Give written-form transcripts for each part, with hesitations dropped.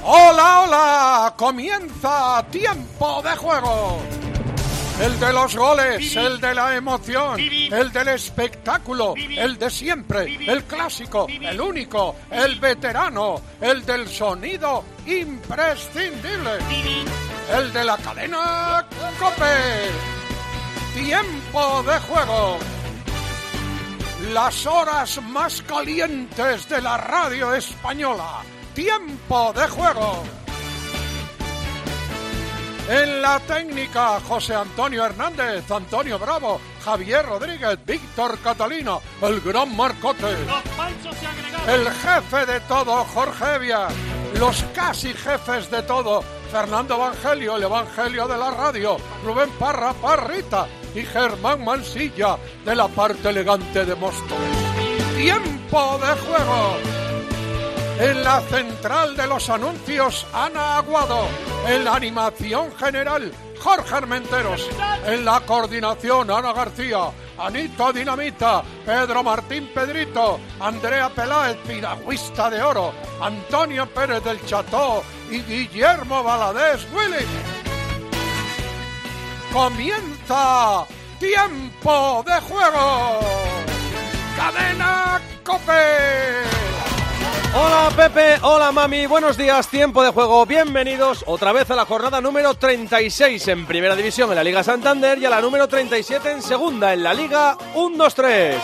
¡Hola, hola! ¡Comienza Tiempo de Juego! El de los goles, el de la emoción, el del espectáculo, el de siempre, el clásico, el único, el veterano, el del sonido imprescindible, el de la cadena COPE. Tiempo de Juego. Las horas más calientes de la radio española. Tiempo de Juego. En la técnica, José Antonio Hernández, Antonio Bravo, Javier Rodríguez, Víctor Catalina, el gran Marcote. El jefe de todo, Jorge Evia. Los casi jefes de todo, Fernando Evangelio, el Evangelio de la radio, Rubén Parra, Parrita y Germán Mansilla, de la parte elegante de Móstoles. Tiempo de Juego. En la central de los anuncios, Ana Aguado. En la animación general, Jorge Armenteros. En la coordinación, Ana García, Anita Dinamita, Pedro Martín Pedrito, Andrea Peláez, piragüista de oro, Antonio Pérez del Cható y Guillermo Valadez Willy. Comienza Tiempo de Juego. Cadena COPE. Hola Pepe, hola Mami, buenos días, Tiempo de Juego, bienvenidos otra vez a la jornada número 36 en Primera División en la Liga Santander y a la número 37 en Segunda en la Liga 1-2-3.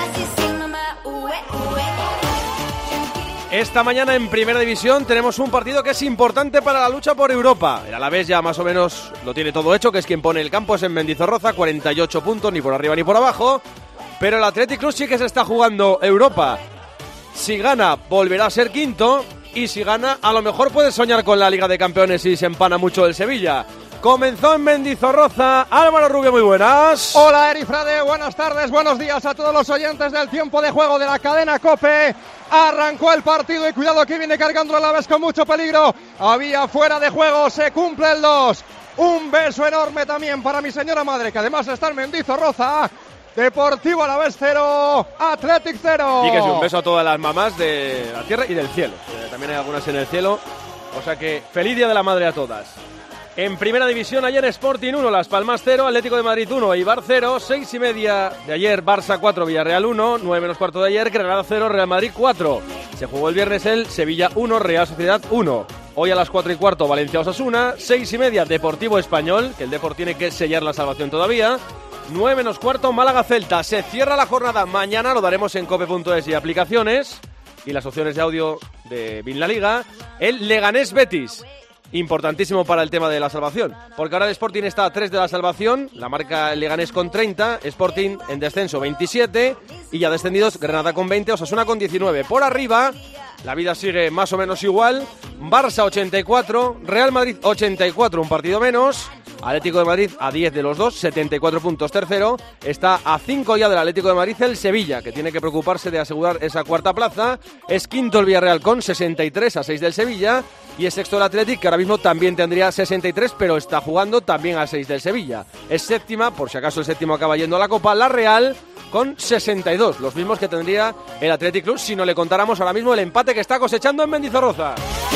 Esta mañana en Primera División tenemos un partido que es importante para la lucha por Europa. El Alavés ya más o menos lo tiene todo hecho, que es quien pone el campo, es en Mendizorroza, 48 puntos, ni por arriba ni por abajo. Pero el Athletic Club sí que se está jugando Europa. Si gana, volverá a ser quinto. Y si gana, a lo mejor puede soñar con la Liga de Campeones si se empana mucho el Sevilla. Comenzó en Mendizorroza. Álvaro Rubio, muy buenas. Hola, Eri Frade, buenas tardes, buenos días a todos los oyentes del Tiempo de Juego de la cadena COPE. Arrancó el partido y cuidado que viene cargando a la vez con mucho peligro. Había fuera de juego, se cumple el 2. Un beso enorme también para mi señora madre, que además está en Mendizorroza. Deportivo Alavés 0, Athletic 0. Y que sí, un beso a todas las mamás de la tierra y del cielo. También hay algunas en el cielo. O sea que feliz Día de la Madre a todas. En Primera División, ayer Sporting 1, Las Palmas 0, Atlético de Madrid 1, Eibar 0, 6:30 de ayer, Barça 4, Villarreal 1, 9 menos cuarto de ayer, Granada 0, Real Madrid 4. Se jugó el viernes el Sevilla 1, Real Sociedad 1. Hoy a las 4:15, Valencia Osasuna, 6:30, Deportivo Español, que el Depor tiene que sellar la salvación todavía. 9 menos cuarto, Málaga Celta. Se cierra la jornada. Mañana lo daremos en cope.es y aplicaciones. Y las opciones de audio de Bin La Liga. El Leganés Betis. Importantísimo para el tema de la salvación. Porque ahora el Sporting está a 3 de la salvación. La marca el Leganés con 30. Sporting en descenso 27. Y ya descendidos Granada con 20. Osasuna con 19. Por arriba, la vida sigue más o menos igual. Barça 84. Real Madrid 84. Un partido menos. Atlético de Madrid a 10 de los dos, 74 puntos tercero. Está a 5 ya del Atlético de Madrid el Sevilla, que tiene que preocuparse de asegurar esa cuarta plaza. Es quinto el Villarreal con 63 a 6 del Sevilla. Y es sexto el Atlético, que ahora mismo también tendría 63, pero está jugando también a 6 del Sevilla. Es séptima, por si acaso el séptimo acaba yendo a la Copa, la Real con 62, los mismos que tendría el Athletic Club si no le contáramos ahora mismo el empate que está cosechando en Mendizorroza.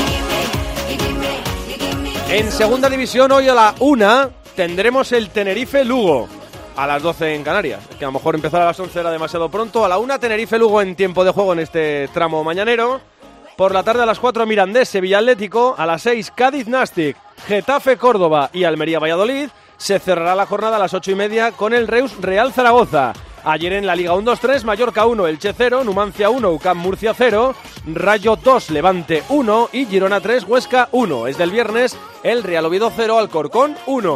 En Segunda División, hoy a la 1 tendremos el Tenerife-Lugo. A las 12 en Canarias. Es que a lo mejor empezar a las 11 era demasiado pronto. A la 1 Tenerife-Lugo en Tiempo de Juego en este tramo mañanero. Por la tarde a las 4 Mirandés, Sevilla Atlético. A las 6 Cádiz Nastic, Getafe Córdoba y Almería Valladolid. Se cerrará la jornada a las 8:30 con el Reus Real Zaragoza. Ayer en la Liga 1-2-3, Mallorca 1, Elche 0, Numancia 1, UCAM Murcia 0, Rayo 2, Levante 1 y Girona 3, Huesca 1. Es del viernes el Real Oviedo 0, Alcorcón 1.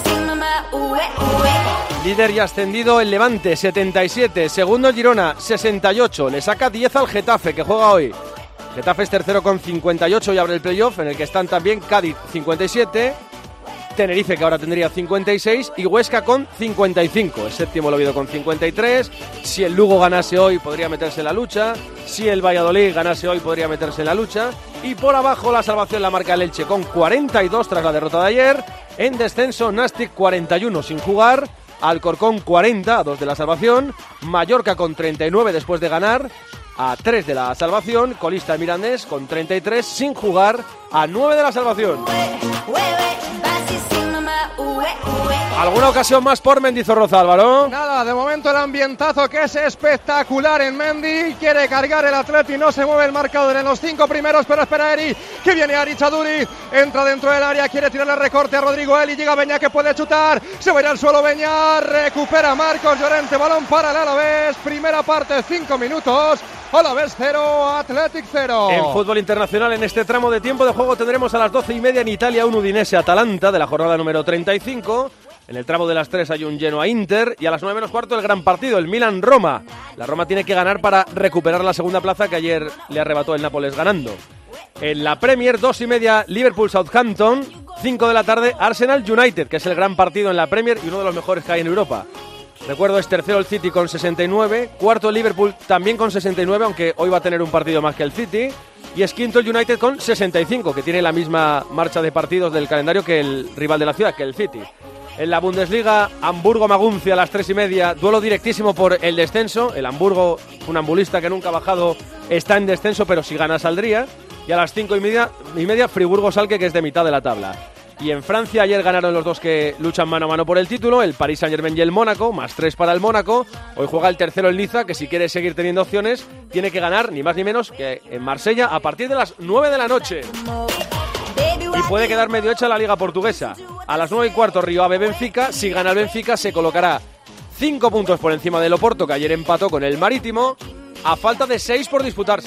Líder y ascendido el Levante, 77. Segundo el Girona, 68. Le saca 10 al Getafe, que juega hoy. Getafe es tercero con 58 y abre el playoff, en el que están también Cádiz, 57. Tenerife, que ahora tendría 56, y Huesca con 55. El séptimo el Oviedo con 53. Si el Lugo ganase hoy, podría meterse en la lucha. Si el Valladolid ganase hoy, podría meterse en la lucha. Y por abajo, la salvación la marca el Elche con 42 tras la derrota de ayer. En descenso, Nastic 41 sin jugar. Alcorcón 40, a 2 de la salvación. Mallorca con 39 después de ganar. a 3 de la salvación, colista el Mirandés con 33 sin jugar a 9 de la salvación. ¿Alguna ocasión más por Mendizorroza, Álvaro? Nada, de momento el ambientazo que es espectacular en Mendy. Quiere cargar el Atleti, no se mueve el marcador en los 5 primeros, pero espera Eri, que viene Ari Chaduri, entra dentro del área, quiere tirarle recorte a Rodrigo Eli, llega Beñá que puede chutar, se va a ir al suelo Beñá, recupera Marcos Llorente, balón para el Alavés, primera parte, 5 minutos. Alavés 0, Athletic 0. En fútbol internacional, en este tramo de tiempo de juego tendremos a las 12:30 en Italia un Udinese-Atalanta de la jornada número 35. En el tramo de las 3 hay un Genoa-Inter y a las 9:15 el gran partido, el Milan-Roma. La Roma tiene que ganar para recuperar la segunda plaza que ayer le arrebató el Nápoles ganando. En la Premier, 2:30 Liverpool-Southampton, 5 de la tarde Arsenal-United, que es el gran partido en la Premier y uno de los mejores que hay en Europa. Recuerdo, es tercero el City con 69, cuarto el Liverpool también con 69, aunque hoy va a tener un partido más que el City, y es quinto el United con 65, que tiene la misma marcha de partidos del calendario que el rival de la ciudad, que el City. En la Bundesliga, Hamburgo-Maguncia a las 3:30, duelo directísimo por el descenso. El Hamburgo, un ambulista que nunca ha bajado, está en descenso, pero si gana saldría. Y a las 5:30, Friburgo-Schalke, que es de mitad de la tabla. Y en Francia ayer ganaron los dos que luchan mano a mano por el título, el Paris Saint-Germain y el Mónaco, más 3 para el Mónaco. Hoy juega el tercero el Niza, que si quiere seguir teniendo opciones, tiene que ganar ni más ni menos que en Marsella a partir de las 9 de la noche. Y puede quedar medio hecha la Liga Portuguesa. A las 9:15 Rio Ave Benfica, si gana el Benfica se colocará 5 puntos por encima del Oporto, que ayer empató con el Marítimo, a falta de 6 por disputarse.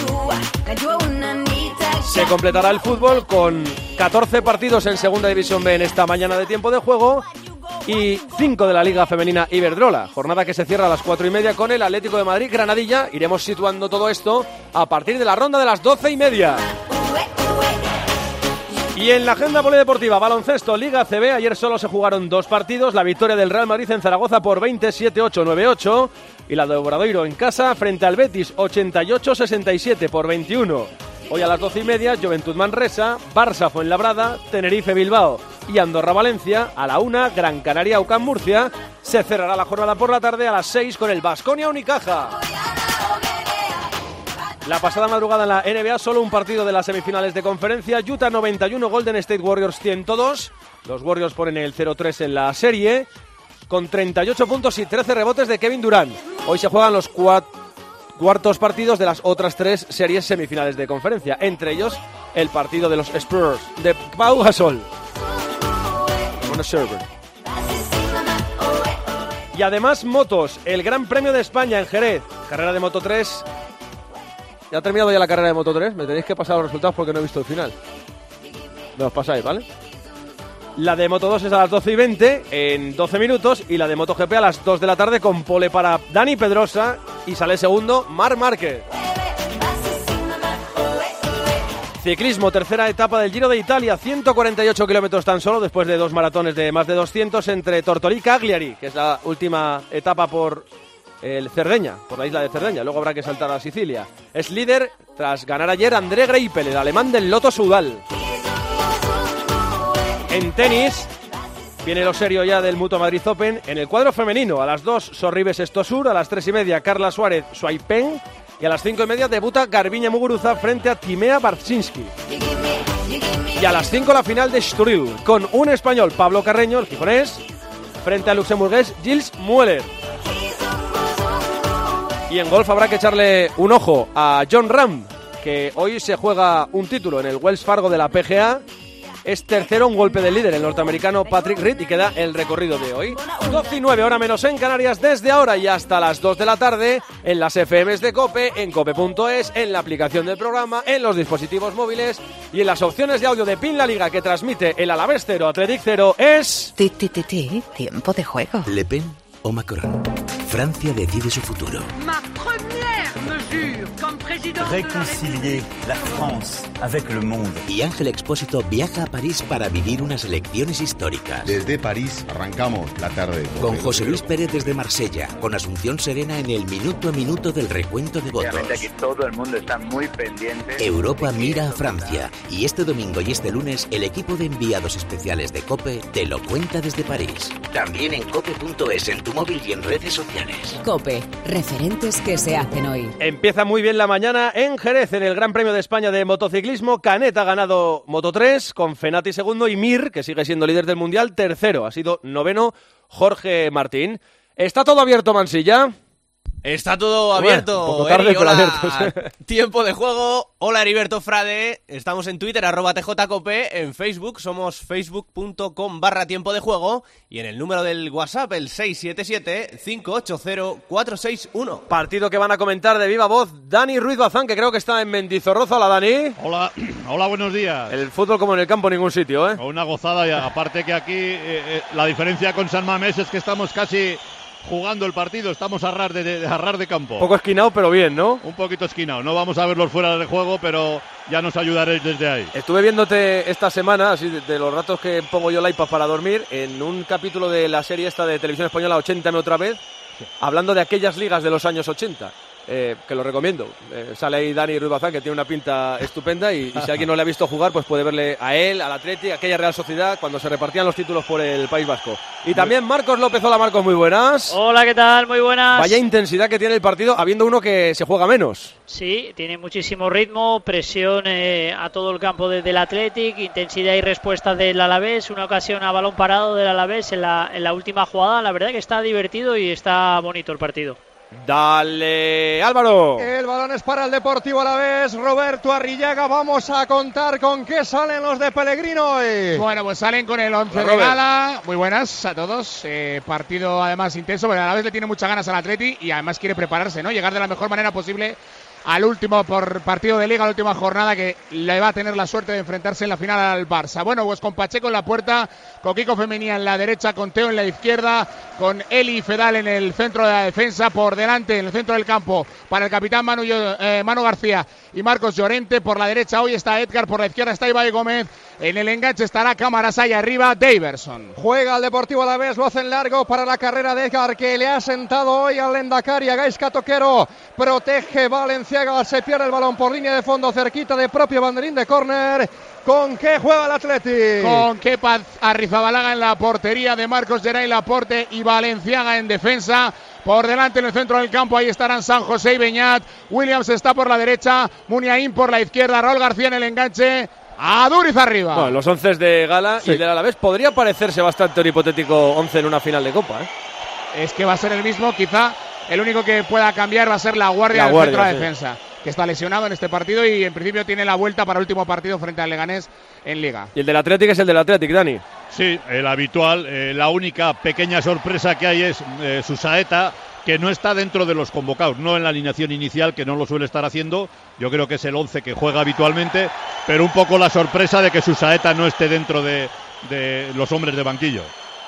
Se completará el fútbol con 14 partidos en Segunda División B en esta mañana de tiempo de juego y 5 de la Liga Femenina Iberdrola. Jornada que se cierra a las 4:30 con el Atlético de Madrid Granadilla. Iremos situando todo esto a partir de la ronda de las 12:30. Y en la agenda polideportiva, baloncesto, Liga CB, ayer solo se jugaron 2 partidos, la victoria del Real Madrid en Zaragoza por 27-8, 9-8, y la de Obradoiro en casa frente al Betis, 88-67 por 21. Hoy a las 12:30, Juventud Manresa, Barça Fuenlabrada, Tenerife Bilbao y Andorra Valencia, a la 1, Gran Canaria UCAM Murcia, se cerrará la jornada por la tarde a las 6 con el Baskonia Unicaja. La pasada madrugada en la NBA, solo un partido de las semifinales de conferencia. Utah 91, Golden State Warriors 102. Los Warriors ponen el 0-3 en la serie, con 38 puntos y 13 rebotes de Kevin Durant. Hoy se juegan los cuartos partidos de las otras 3 series semifinales de conferencia, entre ellos el partido de los Spurs de Pau Gasol. Y además motos, el Gran Premio de España en Jerez, carrera de Moto 3. ¿Ya ha terminado ya la carrera de Moto 3? Me tenéis que pasar los resultados porque no he visto el final. Me los pasáis, ¿vale? La de Moto 2 es a las 12:20 en 12 minutos y la de MotoGP a las 2 de la tarde con pole para Dani Pedrosa y sale segundo Marc Márquez. Ciclismo, tercera etapa del Giro de Italia, 148 kilómetros tan solo después de 2 maratones de más de 200 entre Tortolì y Cagliari, que es la última etapa por el Cerdeña, por la isla de Cerdeña. Luego habrá que saltar a Sicilia. Es líder tras ganar ayer André Greipel, el alemán del Lotto Soudal. En tenis, viene lo serio ya del Mutua Madrid Open. En el cuadro femenino, a las 2, Sorribes Estosur, a las 3:30, Carla Suárez, Shuaipen, y a las 5:30 debuta Garbiñe Muguruza frente a Timea Barczynski. Y a las 5 la final de Estoril, con un español, Pablo Carreño, el gijonés, frente al luxemburgués Gilles Mueller. Y en golf habrá que echarle un ojo a Jon Rahm, que hoy se juega un título en el Wells Fargo de la PGA. Es tercero, un golpe del líder, el norteamericano Patrick Reed, y queda el recorrido de hoy. 12:09, hora menos en Canarias, desde ahora y hasta las 2 de la tarde, en las FMs de COPE, en cope.es, en la aplicación del programa, en los dispositivos móviles y en las opciones de audio de PIN La Liga que transmite el Alavés 0, Athletic 0, es... Tiempo de juego. Le Pen o Macron. Francia decide su futuro. Ma première mesure comme Réconcilier la France avec le monde. Y Ángel Expósito viaja a París para vivir unas elecciones históricas. Desde París arrancamos la tarde. Con José Luis Pérez desde Marsella, con Asunción Serena en el minuto a minuto del recuento de votos. Aquí todo el mundo está muy pendiente. Europa mira a Francia y este domingo y este lunes el equipo de enviados especiales de COPE te lo cuenta desde París. También en cope.es, en tu móvil y en redes sociales. COPE, referentes que se hacen hoy. Empieza muy bien la mañana en Jerez, en el Gran Premio de España de motociclismo. Canet ha ganado Moto3 con Fenati segundo y Mir, que sigue siendo líder del Mundial, tercero. Ha sido noveno Jorge Martín. ¿Está todo abierto, Mansilla? Está todo abierto. Un poco tarde, pero abierto. Tiempo de juego. Hola, Heriberto Frade. Estamos en Twitter, @tjcope. En Facebook somos facebook.com/tiempo de juego. Y en el número del WhatsApp, el 677-580-461. Partido que van a comentar de viva voz Dani Ruiz Bazán, que creo que está en Mendizorroza. Hola, Dani. Hola, buenos días. El fútbol como en el campo, en ningún sitio, ¿eh? Una gozada, y aparte que aquí la diferencia con San Mamés es que estamos casi jugando el partido, estamos a ras de campo. Un poco esquinado, pero bien, ¿no? Un poquito esquinado, no vamos a verlos fuera de juego, pero ya nos ayudaréis desde ahí. Estuve viéndote esta semana, así de los ratos que pongo yo el iPad para dormir, en un capítulo de la serie esta de Televisión Española, 80 otra vez, sí, hablando de aquellas ligas de los años 80. Que lo recomiendo. Sale ahí Dani Ruiz Bazán, que tiene una pinta estupenda, y si alguien no le ha visto jugar, pues puede verle a él, al Atleti, a aquella Real Sociedad, cuando se repartían los títulos por el País Vasco. Y también Marcos López. Hola, Marcos, muy buenas. Hola, ¿qué tal? Muy buenas. Vaya intensidad que tiene el partido, habiendo uno que se juega menos. Sí, tiene muchísimo ritmo, presión a todo el campo del Athletic, intensidad y respuesta del Alavés, una ocasión a balón parado del Alavés en la última jugada. La verdad que está divertido y está bonito el partido. Dale, Álvaro. El balón es para el Deportivo Alavés. Roberto Arrillaga, vamos a contar con qué salen los de Pellegrino hoy. Bueno, pues salen con el 11 de gala. Muy buenas a todos. Partido además intenso, pero a la vez le tiene muchas ganas al Atleti y además quiere prepararse, ¿no? Llegar de la mejor manera posible al último partido de Liga, la última jornada, que le va a tener la suerte de enfrentarse en la final al Barça. Bueno, pues con Pacheco en la puerta, con Kiko Femenía en la derecha, con Teo en la izquierda, con Eli Fedal en el centro de la defensa, por delante en el centro del campo para el capitán Manu García y Marcos Llorente. Por la derecha hoy está Edgar, por la izquierda está Ibai Gómez, en el enganche estará Camarasa y arriba Daverson. Juega el Deportivo Alavés, lo hacen largo para la carrera de Edgar, que le ha sentado hoy al Lendakari, a Gaizka Toquero. Protege Valenciaga, se pierde el balón por línea de fondo, cerquita de propio banderín de córner. ¿Con qué juega el Athletic? Con Kepa Arrizabalaga en la portería, de Marcos Geray Laporte y Valenciaga en defensa. Por delante en el centro del campo, ahí estarán San José y Beñat. Williams está por la derecha, Muniain por la izquierda, Raúl García en el enganche. A Duriz arriba. Bueno, los 11 de Gala y del Alavés podría parecerse bastante un hipotético 11 en una final de Copa, ¿eh? Es que va a ser el mismo, quizá el único que pueda cambiar va a ser la guardia del centro de defensa, que está lesionado en este partido y en principio tiene la vuelta para el último partido frente al Leganés en Liga. Y el del Athletic es el del Athletic, Dani. Sí, el habitual. La única pequeña sorpresa que hay es Susaeta, que no está dentro de los convocados, no en la alineación inicial, que no lo suele estar haciendo. Yo creo que es el 11 que juega habitualmente, pero un poco la sorpresa de que Susaeta no esté dentro de los hombres de banquillo.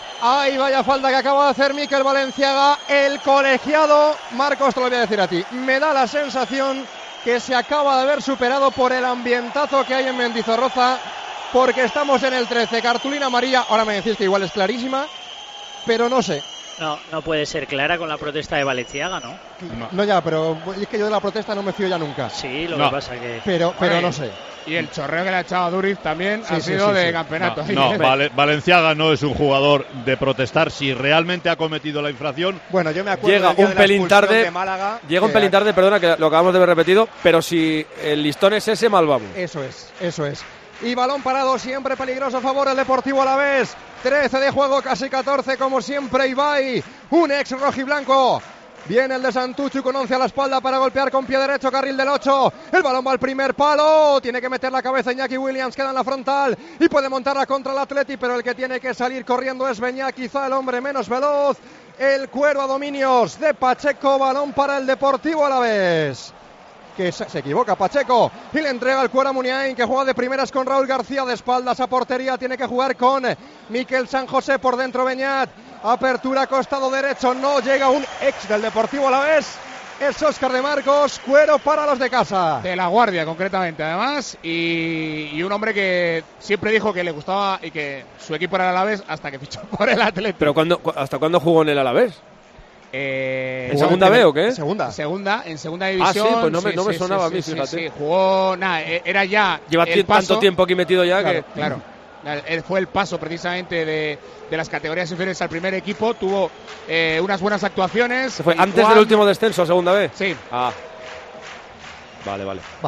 Ay, vaya falta que acaba de hacer Mikel Valenciaga, el colegiado. Marcos, te lo voy a decir a ti. Me da la sensación que se acaba de ver superado por el ambientazo que hay en Mendizorroza, porque estamos en el 13, cartulina amarilla. Ahora me decís que igual es clarísima, pero no sé. No puede ser clara con la protesta de Valenciaga, ¿no? No, ya, pero es que yo de la protesta no me fío ya nunca. Sí, lo que pasa que... Pero no sé. Y el chorreo que le ha echado a Duriz también ha sido de campeonato. Valenciaga no es un jugador de protestar si realmente ha cometido la infracción. Bueno, yo me acuerdo llega un pelín tarde de Málaga. Llega un pelín tarde, perdona, que lo acabamos de ver repetido, pero si el listón es ese, mal vamos. Eso es. Y balón parado, siempre peligroso a favor del Deportivo Alavés. 13 de juego, casi 14, como siempre Ibai, un ex rojiblanco. Viene el de Santucci con 11 a la espalda para golpear con pie derecho, carril del 8. El balón va al primer palo. Tiene que meter la cabeza Iñaki Williams, queda en la frontal y puede montarla contra el Atleti, pero el que tiene que salir corriendo es Beñat, quizá el hombre menos veloz. El cuero a dominios de Pacheco, balón para el Deportivo Alavés. Que se equivoca Pacheco y le entrega el cuero a Muniain, que juega de primeras con Raúl García, de espaldas a portería, tiene que jugar con Mikel San José, por dentro Beñat, apertura costado derecho, no llega un ex del Deportivo Alavés, es Óscar de Marcos, cuero para los de casa. De La Guardia, concretamente, además. Y un hombre que siempre dijo que le gustaba y que su equipo era el Alavés hasta que fichó por el Athletic. ¿Pero hasta cuándo jugó en el Alavés? ¿En segunda B o qué? En segunda división. Ah, sí, pues no me sonaba a mí, fíjate. Sí, jugó, era ya. Lleva tanto tiempo aquí metido ya claro, que. Claro. Fue el paso precisamente de las categorías inferiores al primer equipo. Tuvo unas buenas actuaciones. ¿Fue antes del último descenso a segunda B? Sí. Ah. Vale.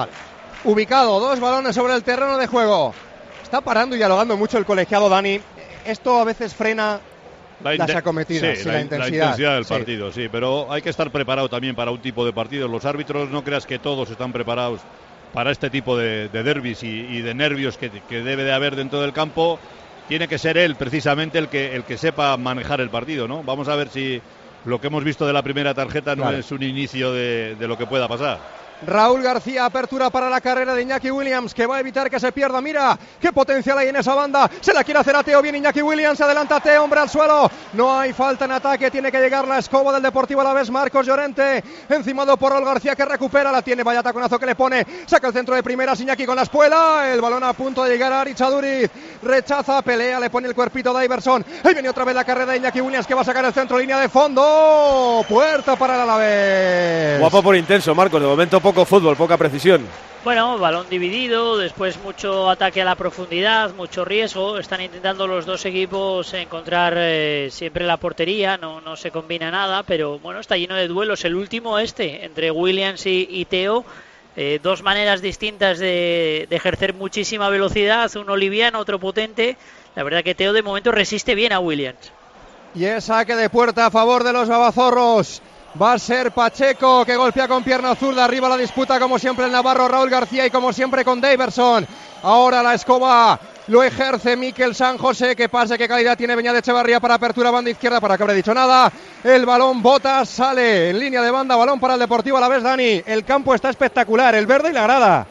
Ubicado, 2 balones sobre el terreno de juego. Está parando y dialogando mucho el colegiado Dani. Esto a veces frena las acometidas, la intensidad del partido, sí, pero hay que estar preparado también para un tipo de partidos. Los árbitros, no creas que todos están preparados para este tipo de derbis y de nervios que debe de haber dentro del campo. Tiene que ser él precisamente el que sepa manejar el partido, ¿no? Vamos a ver si lo que hemos visto de la primera tarjeta no es un inicio de lo que pueda pasar. Raúl García, apertura para la carrera de Iñaki Williams, que va a evitar que se pierda. Mira qué potencial hay en esa banda. Se la quiere hacer a Teo. Bien Iñaki Williams, se adelanta Teo, hombre al suelo. No hay falta en ataque, tiene que llegar la escoba del Deportivo Alavés. Marcos Llorente, encimado por Raúl García, que recupera, la tiene, vaya taconazo que le pone. Saca el centro de primeras, Iñaki con la espuela. El balón a punto de llegar a Ari Chaduriz. Rechaza, pelea, le pone el cuerpito de Iverson. Ahí viene otra vez la carrera de Iñaki Williams, que va a sacar el centro, línea de fondo. Puerta para el Alavés. Guapo por intenso, Marcos. De momento poco fútbol, poca precisión. Bueno, balón dividido, después mucho ataque a la profundidad, mucho riesgo. Están intentando los dos equipos encontrar siempre la portería, no se combina nada, pero bueno, está lleno de duelos. El último entre Williams y Teo, dos maneras distintas de ejercer muchísima velocidad, uno liviano, otro potente. La verdad que Teo de momento resiste bien a Williams. Y es saque de puerta a favor de los babazorros. Va a ser Pacheco, que golpea con pierna zurda. Arriba la disputa, como siempre, el navarro Raúl García, y como siempre con Daverson. Ahora la escoba lo ejerce Mikel San José. Que pase, qué calidad tiene Beñat Echevarría para apertura, banda izquierda, para que habré dicho nada. El balón bota, sale en línea de banda, balón para el Deportivo Alavés. Dani, el campo está espectacular, el verde y la grada.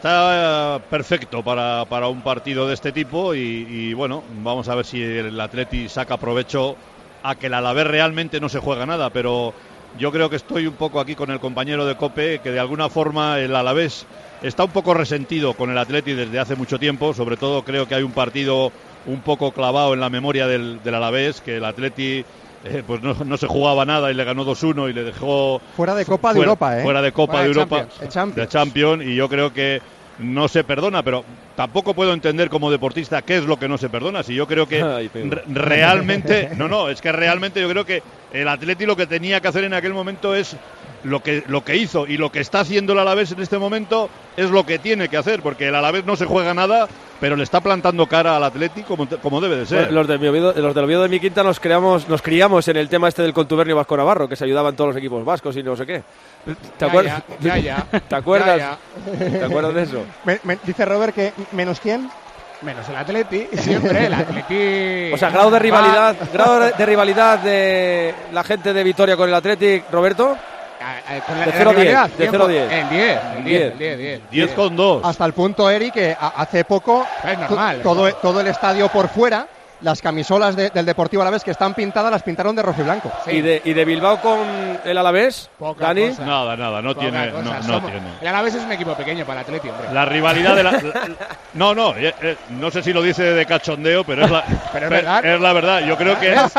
Está perfecto para un partido de este tipo y bueno, vamos a ver si el Atleti saca provecho a que el Alavés realmente no se juega nada, pero yo creo que estoy un poco aquí con el compañero de COPE, que de alguna forma el Alavés está un poco resentido con el Atleti desde hace mucho tiempo. Sobre todo creo que hay un partido un poco clavado en la memoria del Alavés, que el Atleti pues no se jugaba nada y le ganó 2-1 y le dejó fuera de Copa de Europa, fuera de Copa de Europa, de Champions, y yo creo que no se perdona, pero tampoco puedo entender como deportista qué es lo que no se perdona. Si yo creo que realmente, es que realmente yo creo que el Atleti lo que tenía que hacer en aquel momento es lo que hizo, y lo que está haciendo el Alavés en este momento es lo que tiene que hacer, porque el Alavés no se juega nada, pero le está plantando cara al Atleti como debe de ser. Los del Oviedo de mi quinta nos criamos en el tema este del contubernio vasco navarro, que se ayudaban todos los equipos vascos y no sé qué. ¿Te acuerdas? Ya. ¿Te acuerdas? ¿Te acuerdas de eso? Dice Robert que ¿menos quién? Menos el Atleti, siempre el Atleti. O sea, grado de rivalidad de la gente de Vitoria con el Atleti, Roberto. De 0 a 10. De 0 a 10. El 10 con 2. Hasta el punto, Eri, que hace poco es normal, todo el estadio por fuera, las camisolas del Deportivo Alavés que están pintadas, las pintaron de rojo y blanco. Sí. ¿Y de Bilbao con el Alavés? Poca Dani. Cosa. Nada, no tiene. El Alavés es un equipo pequeño para el Atleti, hombre. La rivalidad de no sé si lo dice de cachondeo, pero es la verdad. Yo creo que es.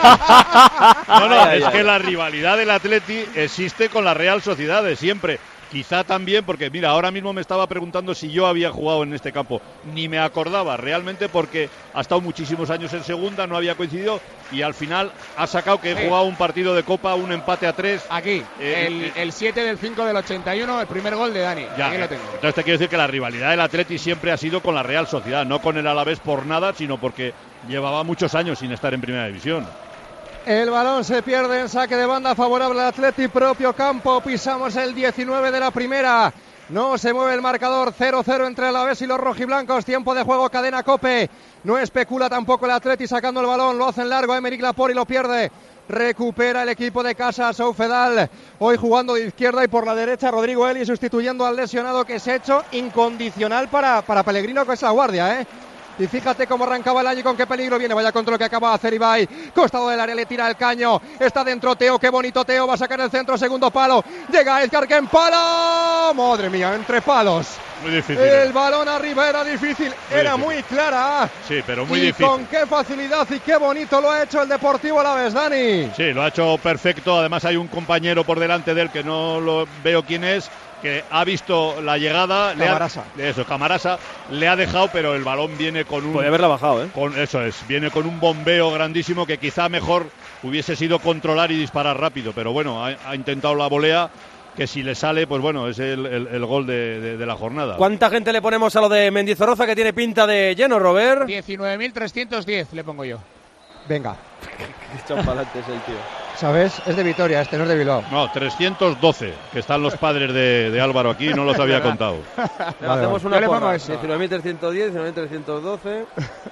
Es que la rivalidad del Atleti existe con la Real Sociedad de siempre. Quizá también porque, mira, ahora mismo me estaba preguntando si yo había jugado en este campo. Ni me acordaba realmente, porque ha estado muchísimos años en segunda, no había coincidido, y al final ha sacado que he jugado un partido de Copa, un empate a 3. Aquí, el 7 del 5 del 81, el primer gol de Dani. Ya, aquí lo tengo. Entonces te quiero decir que la rivalidad del Atleti siempre ha sido con la Real Sociedad, no con el Alavés por nada, sino porque llevaba muchos años sin estar en Primera División. El balón se pierde en saque de banda favorable al Atleti, propio campo. Pisamos el 19 de la primera. No se mueve el marcador, 0-0 entre el Alavés y los rojiblancos. Tiempo de juego, cadena COPE. No especula tampoco el Atleti sacando el balón. Lo hacen largo, Aymeric Laporte, y lo pierde. Recupera el equipo de casa, Soufedal. Hoy jugando de izquierda, y por la derecha Rodrigo Eli sustituyendo al lesionado, que se ha hecho incondicional para Pellegrino, que es la guardia, Y fíjate cómo arrancaba el año y con qué peligro viene. Vaya control que acaba de hacer Ibai. Costado del área, le tira el caño. Está dentro Teo, qué bonito Teo. Va a sacar el centro, segundo palo. Llega Edgar que empala. Madre mía, entre palos. Muy difícil. El balón arriba era difícil. Era muy clara. Sí, pero muy y difícil. Con qué facilidad y qué bonito lo ha hecho el Deportivo Alavés, Dani. Sí, lo ha hecho perfecto. Además hay un compañero por delante de él que no lo veo quién es, que ha visto la llegada. Camarasa le ha dejado, pero el balón viene con un... Podría haberla bajado, ¿eh? Eso es, viene con un bombeo grandísimo que quizá mejor hubiese sido controlar y disparar rápido, pero bueno, ha intentado la volea, que si le sale, pues bueno, es el gol de la jornada. ¿Cuánta gente le ponemos a lo de Mendizorroza, que tiene pinta de lleno, Robert? 19.310 le pongo yo. Venga. Qué champalante es el tío. ¿Sabes? Es de Vitoria, no es de Bilbao. No, 312, que están los padres de Álvaro aquí, no los había contado. Hacemos una porra. 19.310, 19.312.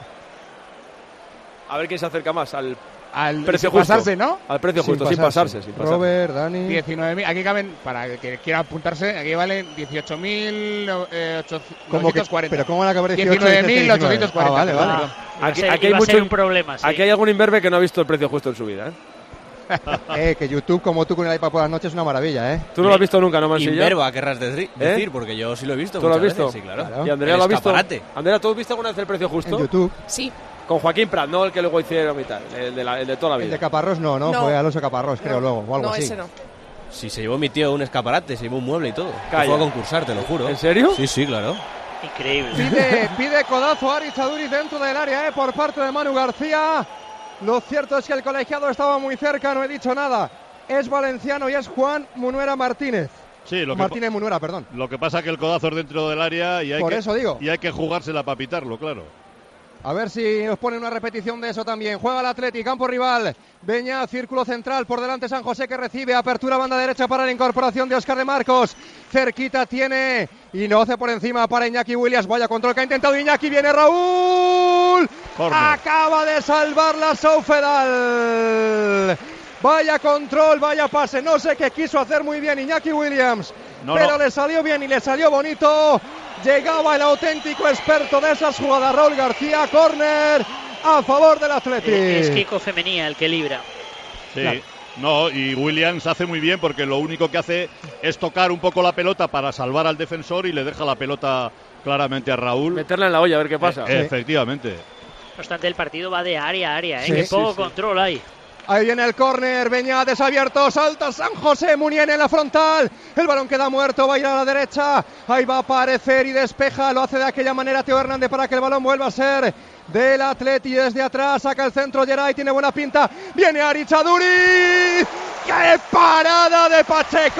A ver quién se acerca más al precio justo. Pasarse, ¿no? Al precio justo, sin pasarse. Robert, Dani. 19.000, aquí caben, para el que quiera apuntarse, aquí valen 18.940. Pero ¿cómo van a caber 19.840? Vale. Aquí hay mucho un problema, sí. Aquí hay algún imberbe que no ha visto el precio justo en su vida, que YouTube, como tú con el iPad por las noches, es una maravilla, ¿eh? Tú no lo has visto nunca, ¿no, Mansilla? Inverba, querrás decir, porque yo sí lo he visto. ¿Tú lo has visto? Veces, sí, claro. Y Andrea lo ha visto. Andrea, ¿tú has visto alguna vez el precio justo? En YouTube. Sí. Con Joaquín Prat, no el que luego hicieron y tal, el de toda la vida. El de Caparrós no, fue Alonso Caparrós, creo, luego, o algo así. Ese no. Sí, se llevó mi tío un escaparate, se llevó un mueble y todo. Calla. Fue a concursar, te lo juro. ¿En serio? Sí, claro. Increíble. Pide codazo a Aritz Aduriz dentro del área, por parte de Manu García. Lo cierto es que el colegiado estaba muy cerca, no he dicho nada. Es valenciano y es Juan Munuera Martínez. Sí, Martínez Munuera, perdón. Lo que pasa es que el codazo es dentro del área y eso digo. Y hay que jugársela para pitarlo, claro. A ver si nos pone una repetición de eso también. Juega el Atleti, campo rival. Beñá, círculo central, por delante San José que recibe. Apertura banda derecha para la incorporación de Óscar de Marcos. Cerquita tiene y no hace por encima para Iñaki Williams. Vaya control que ha intentado Iñaki. Viene Raúl. Corner. Acaba de salvar la Soufedal. Vaya control, vaya pase. No sé qué quiso hacer muy bien Iñaki Williams. Pero le salió bien y le salió bonito. Llegaba el auténtico experto de esas jugadas, Raúl García. Córner a favor del Atleti. Es Kiko Femenía el que libra. Sí. Claro. No, y Williams hace muy bien porque lo único que hace es tocar un poco la pelota para salvar al defensor y le deja la pelota claramente a Raúl. Meterla en la olla a ver qué pasa. Efectivamente. No obstante, el partido va de área a área, que poco control hay. Ahí viene el córner, Beñá desabierto, salta San José, Muniain en la frontal, el balón queda muerto, va a ir a la derecha, ahí va a aparecer y despeja, lo hace de aquella manera Teo Hernández para que el balón vuelva a ser del Atleti desde atrás, saca el centro Geray, tiene buena pinta, viene Aritz Aduriz, ¡qué parada de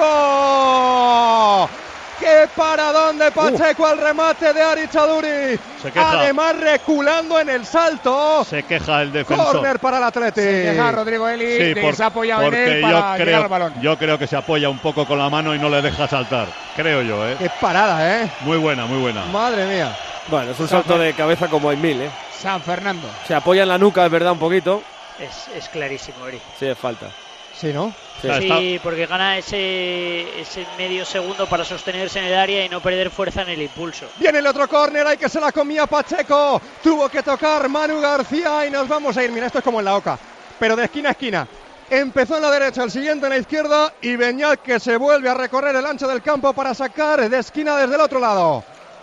Pacheco! ¡Qué paradón de Pacheco al remate de Aritz Aduriz! Además reculando en el salto. Se queja el defensor. Córner para el Atleti. Se queja Rodrigo Eli que se ha apoyado en él para llegar al balón. Yo creo que se apoya un poco con la mano y no le deja saltar. Creo yo, ¡Qué parada, Muy buena, muy buena. Madre mía. Bueno, es un salto de cabeza como hay mil, San Fernando. Se apoya en la nuca, es verdad, un poquito. Es clarísimo, Eri. Sí, es falta. Sí, ¿no? Sí, porque gana ese medio segundo para sostenerse en el área y no perder fuerza en el impulso. Viene el otro córner, hay que se la comía Pacheco. Tuvo que tocar Manu García y nos vamos a ir. Mira, esto es como en la Oca, pero de esquina a esquina. Empezó en la derecha, el siguiente en la izquierda y Beñat que se vuelve a recorrer el ancho del campo para sacar de esquina desde el otro lado.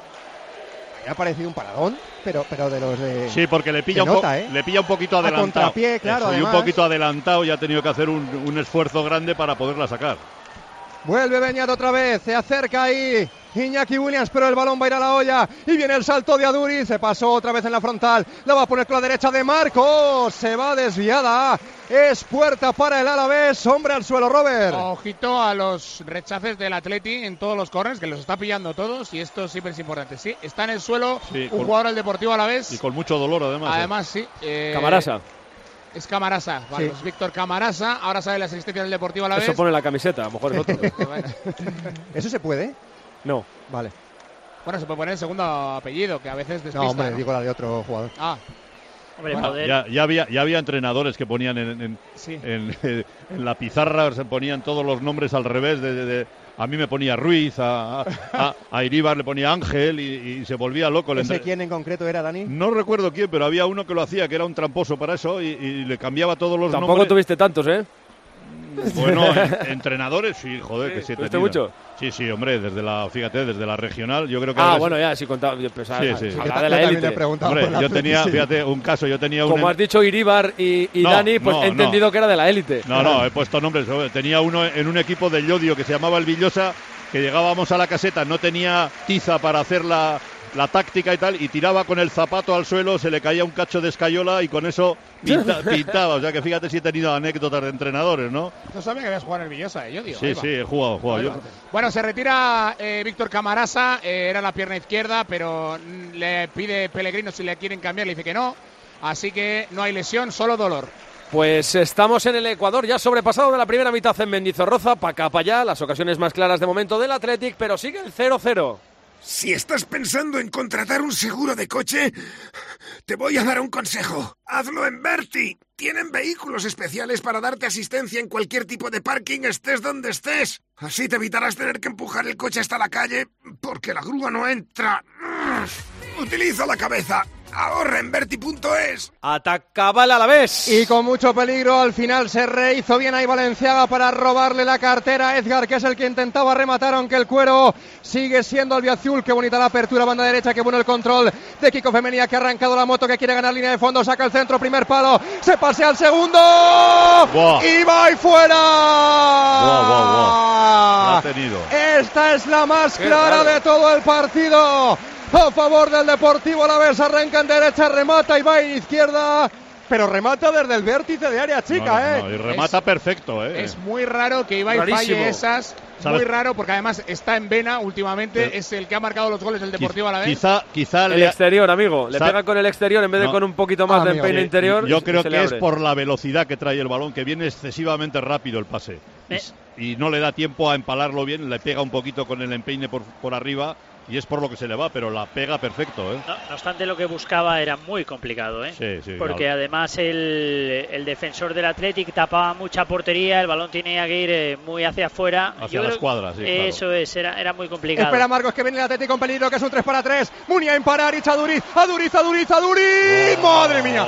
Me ha parecido un paradón, pero de los de... Sí, porque le pilla un poquito adelantado. A contrapié, claro. Y un poquito adelantado y ha tenido que hacer un esfuerzo grande para poderla sacar. Vuelve Beñat otra vez, se acerca ahí Iñaki Williams, pero el balón va a ir a la olla y viene el salto de Aduriz, se pasó otra vez en la frontal, la va a poner con la derecha de Marcos, se va desviada, es puerta para el Alavés, hombre al suelo, Robert. Ojito a los rechaces del Atleti en todos los corners, que los está pillando todos y esto siempre es importante. Sí, está en el suelo un jugador del Deportivo Alavés. Y con mucho dolor además. Además, sí. Camarasa. Es Camarasa, vale, pues Víctor Camarasa, ahora sale la asistencia del Deportivo Alavés. Eso pone la camiseta, a lo mejor es otro. ¿Eso se puede? No. Vale. Bueno, se puede poner el segundo apellido, que a veces despista. No, hombre, digo la de otro jugador. Hombre, bueno, ya había entrenadores que ponían en la pizarra, se ponían todos los nombres al revés a mí me ponía Ruiz, a Iríbar le ponía Ángel y se volvía loco. ¿Ese quién en concreto era, Dani? No recuerdo quién, pero había uno que lo hacía, que era un tramposo para eso y le cambiaba todos los nombres. Tampoco tuviste tantos, ¿eh? Bueno, entrenadores, sí, joder, que sí. ¿Tuviste mucho? Sí, hombre, desde la regional, yo creo que... bueno, ya, sí contaba, pues, sí. Hablaba de la élite. Hombre, yo tenía, fíjate, un caso, yo tenía Como has dicho Iríbar y Dani, pues he entendido que era de la élite. No, he puesto nombres, tenía uno en un equipo del Llodio que se llamaba el Villosa, que llegábamos a la caseta, no tenía tiza para hacer la táctica y tal, y tiraba con el zapato al suelo, se le caía un cacho de escayola y con eso pintaba. O sea que fíjate si he tenido anécdotas de entrenadores, ¿no? No sabía que habías jugado en el Villosa, yo digo. Sí, he jugado. Bueno, se retira Víctor Camarasa, era la pierna izquierda, pero le pide Pellegrino si le quieren cambiar, le dice que no. Así que no hay lesión, solo dolor. Pues estamos en el Ecuador, ya sobrepasado de la primera mitad en Mendizorroza, para acá, para allá, las ocasiones más claras de momento del Athletic, pero sigue el 0-0. Si estás pensando en contratar un seguro de coche, te voy a dar un consejo. Hazlo en Berti. Tienen vehículos especiales para darte asistencia en cualquier tipo de parking, estés donde estés. Así te evitarás tener que empujar el coche hasta la calle porque la grúa no entra. Utiliza la cabeza. Ahorra en Berti.es. Atacaba el Alavés. Y con mucho peligro, al final se rehizo bien ahí Valenciaga para robarle la cartera a Edgar, que es el que intentaba rematar, aunque el cuero sigue siendo albiazul. Qué bonita la apertura, banda derecha, qué bueno el control de Kiko Femenía, que ha arrancado la moto, que quiere ganar línea de fondo, saca el centro, primer palo, se pasea al segundo. ¡Buah! Y va y fuera. ¡Buah! La ha tenido. Esta es la más clara de todo el partido. A favor del Deportivo Alavés, arranca en derecha, remata y va en izquierda, pero remata desde el vértice de área chica, y remata perfecto, Es muy raro que Ibai falle esas, muy raro, porque además está en vena últimamente, es el que ha marcado los goles del Deportivo Alavés. Quizá el exterior, amigo, le pega con el exterior en vez de con un poquito más de empeine interior. Yo creo que es por la velocidad que trae el balón, que viene excesivamente rápido el pase, y no le da tiempo a empalarlo bien, le pega un poquito con el empeine por arriba. Y es por lo que se le va, pero la pega perfecto, No obstante, lo que buscaba era muy complicado, Sí, porque además el defensor del Athletic tapaba mucha portería, el balón tenía que ir muy hacia afuera. Hacia la escuadra, sí, claro. Eso es, era muy complicado. Espera Marcos, que viene el Athletic con peligro, que es un 3-3. Munia impara, Arich a Duriz. ¡Madre mía!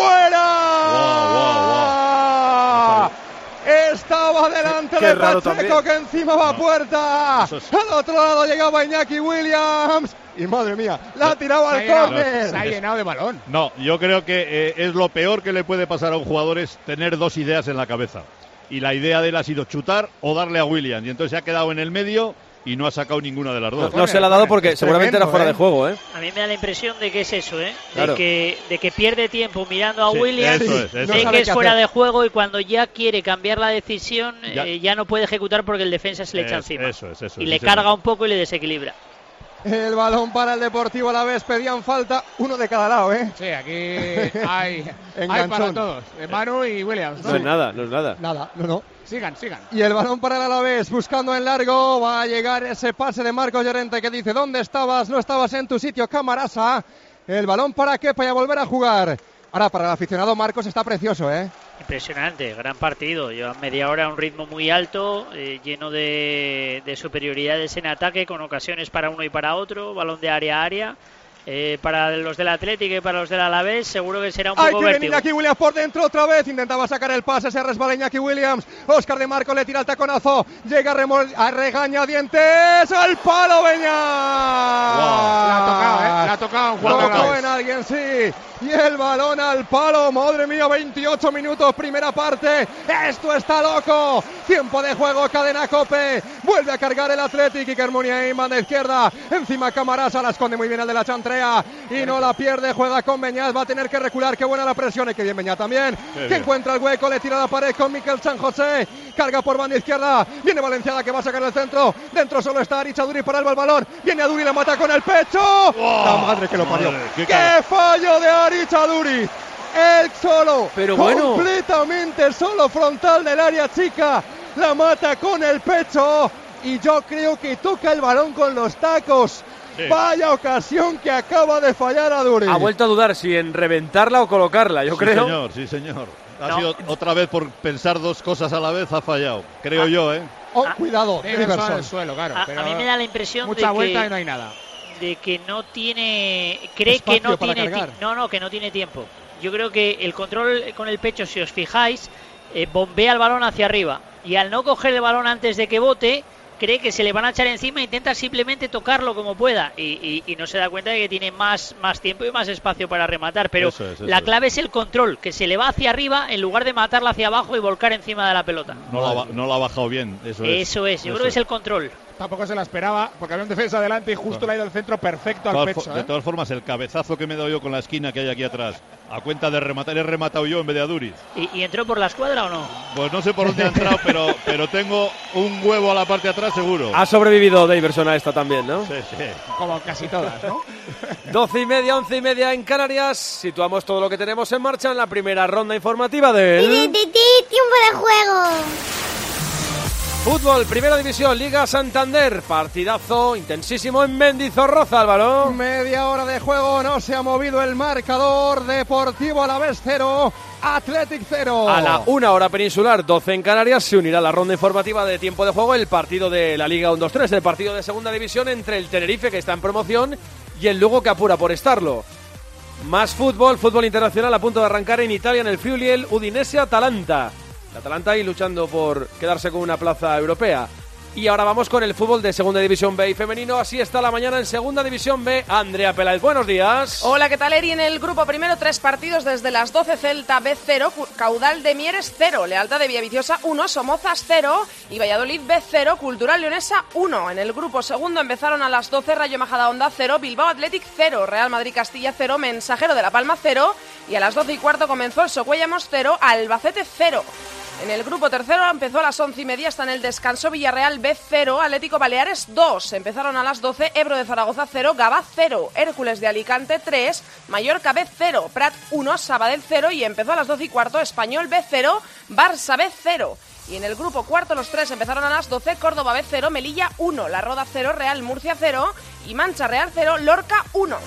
¡Fuera! Estaba delante de Pacheco, que encima va a puerta. Al otro lado llegaba Iñaki Williams. Y madre mía, la ha tirado al córner. Se ha llenado de balón. No, yo creo que es lo peor que le puede pasar a un jugador, es tener dos ideas en la cabeza. Y la idea de él ha sido chutar o darle a Williams. Y entonces se ha quedado en el medio y no ha sacado ninguna de las dos. No se la ha dado porque seguramente era fuera de juego, A mí me da la impresión de que es eso, Claro. de que pierde tiempo mirando a Williams, eso de que es fuera de juego, y cuando ya quiere cambiar la decisión ya no puede ejecutar porque el defensa se le echa encima. Eso, y le carga un poco y le desequilibra. El balón para el Deportivo Alavés, pedían falta, uno de cada lado, Sí, aquí hay para todos, Manu y Williams. No es nada. Nada, no. Sigan. Y el balón para el Alavés, buscando en largo, va a llegar ese pase de Marcos Llorente, que dice: ¿dónde estabas? No estabas en tu sitio, Camarasa. El balón para Kepa y a volver a jugar. Ahora, para el aficionado, Marcos, está precioso, Impresionante, gran partido. Lleva media hora a un ritmo muy alto, lleno de superioridades en ataque, con ocasiones para uno y para otro, balón de área a área. Para los del Atlético y para los del Alavés seguro que será un poco vértigo. Viene Iñaki Williams por dentro otra vez, intentaba sacar el pase, se resbala Iñaki Williams. Óscar de Marco le tira el taconazo, llega a regañadientes al palo Beñat. La ha tocado un jugador. Tocó en alguien, sí. Y el balón al palo, madre mía, 28 minutos, primera parte. Esto está loco. Tiempo de juego, cadena COPE. Vuelve a cargar el Athletic y Carmonia Iman de izquierda. Encima Camarasa, la esconde muy bien el de la Chantrea y no la pierde, juega con Beñat, va a tener que recular. Qué buena la presión y qué bien Beñat también. Que encuentra el hueco, le tira la pared con Miquel San José. Carga por banda izquierda. Viene Valenciaga, que va a sacar el centro. Dentro solo está Arich Aduri para el balón. Viene Aduri, la mata con el pecho. La madre que lo parió. ¡Qué fallo de Arich Aduri! Él solo, pero bueno, completamente solo, frontal del área chica. La mata con el pecho y yo creo que toca el balón con los tacos. Vaya ocasión que acaba de fallar Aduri. Ha vuelto a dudar si en reventarla o colocarla, yo creo. Sí, señor. Ha sido otra vez por pensar dos cosas a la vez, ha fallado, creo yo, cuidado, Davidson en el suelo, claro. A mí me da la impresión mucha de vuelta que, y no hay nada. De que no tiene... Cree que no tiene tiempo. Que no tiene tiempo. Yo creo que el control con el pecho, si os fijáis, bombea el balón hacia arriba. Y al no coger el balón antes de que bote, cree que se le van a echar encima e intenta simplemente tocarlo como pueda. Y no se da cuenta de que tiene más tiempo y más espacio para rematar. Pero la clave es el control, que se le va hacia arriba en lugar de matarla hacia abajo y volcar encima de la pelota. No la ha bajado bien. Eso es. Yo creo que es el control. Tampoco se la esperaba, porque había un defensa adelante y justo le ha ido al centro perfecto al pecho. De todas formas, el cabezazo que me he dado yo con la esquina que hay aquí atrás, a cuenta de rematar, he rematado yo en vez de Aduriz. ¿Y entró por la escuadra o no? Pues no sé por dónde ha entrado, pero tengo un huevo a la parte de atrás seguro. Ha sobrevivido Davidson a esta también, ¿no? Sí. Como casi todas, ¿no? 12:30, 11:30 en Canarias. Situamos todo lo que tenemos en marcha en la primera ronda informativa del... ¡Tiempo de juego! Fútbol, Primera División, Liga Santander, partidazo intensísimo en Mendizorroza, Álvaro. Media hora de juego, no se ha movido el marcador. Deportivo Alavés 0, Athletic 0. A la 1 hora peninsular, 12 en Canarias, se unirá la ronda informativa de tiempo de juego, el partido de la Liga 1-2-3, el partido de Segunda División entre el Tenerife, que está en promoción, y el Lugo, que apura por estarlo. Más fútbol internacional a punto de arrancar en Italia en el Friuli, el Udinese-Atalanta. Atalanta ahí luchando por quedarse con una plaza europea. Y ahora vamos con el fútbol de Segunda División B y femenino. Así está la mañana en Segunda División B. Andrea Peláez, buenos días. Hola, ¿qué tal, Eri? En el grupo primero, 3 partidos desde las 12. Celta B 0, Caudal de Mieres 0, Lealtad de Villaviciosa 1, Somozas 0 y Valladolid B 0, Cultural Leonesa 1. En el grupo segundo empezaron a las 12, Rayo Majadahonda 0, Bilbao Athletic 0, Real Madrid Castilla 0, Mensajero de La Palma 0 y a las 12:15 comenzó el Socuellamos 0, Albacete 0. En el grupo tercero empezó a las 11:30 hasta en el descanso Villarreal B 0, Atlético Baleares 2. Empezaron a las 12, Ebro de Zaragoza 0, Gavá 0, Hércules de Alicante 3, Mallorca B 0, Prat 1, Sabadell 0 y empezó a las 12:15 Español B 0, Barça B 0. Y en el grupo cuarto los 3 empezaron a las 12, Córdoba B 0, Melilla 1, La Roda 0, Real Murcia 0 y Mancha Real 0, Lorca 1.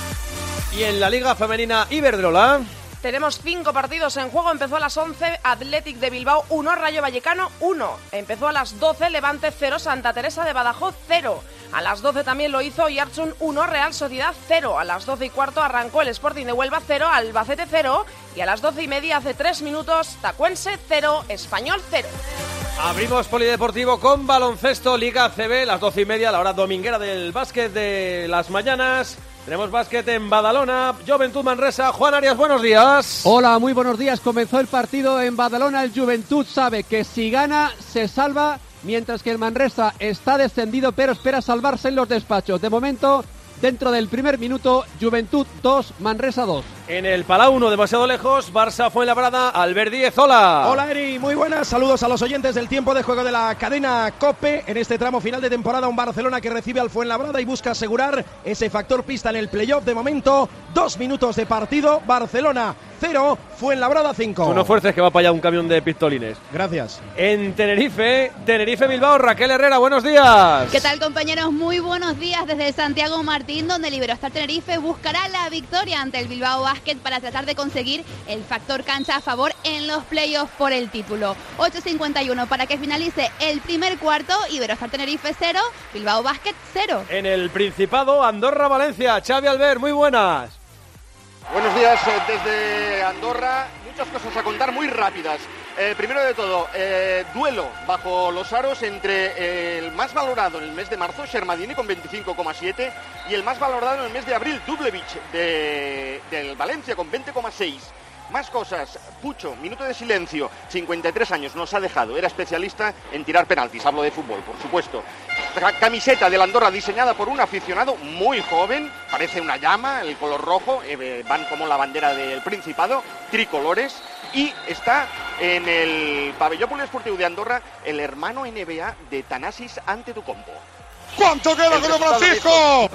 Y en la Liga Femenina Iberdrola... Tenemos 5 partidos en juego. Empezó a las 11, Athletic de Bilbao 1, Rayo Vallecano 1. Empezó a las 12, Levante 0, Santa Teresa de Badajoz 0. A las 12 también lo hizo Oiartzun 1, Real Sociedad 0. A las 12:15 arrancó el Sporting de Huelva 0, Albacete 0. Y a las 12:30, hace 3 minutos, Tacuense 0, Español 0. Abrimos polideportivo con baloncesto, Liga ACB, las 12:30, la hora dominguera del básquet de las mañanas. Tenemos básquet en Badalona, Juventud Manresa. Juan Arias, buenos días. Hola, muy buenos días. Comenzó el partido en Badalona. El Juventud sabe que si gana, se salva, mientras que el Manresa está descendido, pero espera salvarse en los despachos. De momento, dentro del primer minuto, Juventud 2, Manresa 2. En el Palau 1, demasiado lejos, Barça Fuenlabrada, Albert Díez, hola. Hola, Eri, muy buenas, saludos a los oyentes del tiempo de juego de la cadena COPE. En este tramo final de temporada, un Barcelona que recibe al Fuenlabrada y busca asegurar ese factor pista en el playoff. De momento, 2 minutos de partido, Barcelona 0, Fuenlabrada 5. Tú no fuerces que va para allá un camión de pistolines. Gracias. En Tenerife Bilbao, Raquel Herrera, buenos días. ¿Qué tal, compañeros? Muy buenos días desde Santiago Martín, donde el Iberostar Tenerife buscará la victoria ante el Bilbao Basket para tratar de conseguir el factor cancha a favor en los playoffs por el título. 8:51 para que finalice el primer cuarto, Iberostar Tenerife 0, Bilbao Basket 0. En el Principado, Andorra Valencia, Xavi Albert, muy buenas. Buenos días desde Andorra, muchas cosas a contar muy rápidas. Primero de todo, duelo bajo los aros entre el más valorado en el mes de marzo, Shermadini con 25,7 y el más valorado en el mes de abril, Dublevich del Valencia con 20,6. Más cosas, Pucho, minuto de silencio, 53 años, nos ha dejado, era especialista en tirar penaltis, hablo de fútbol, por supuesto. Camiseta del Andorra diseñada por un aficionado muy joven, parece una llama, el color rojo, van como la bandera del Principado, tricolores, y está en el pabellón polideportivo de Andorra el hermano NBA de Thanasis Antetokounmpo. ¿Cuánto queda con Francisco?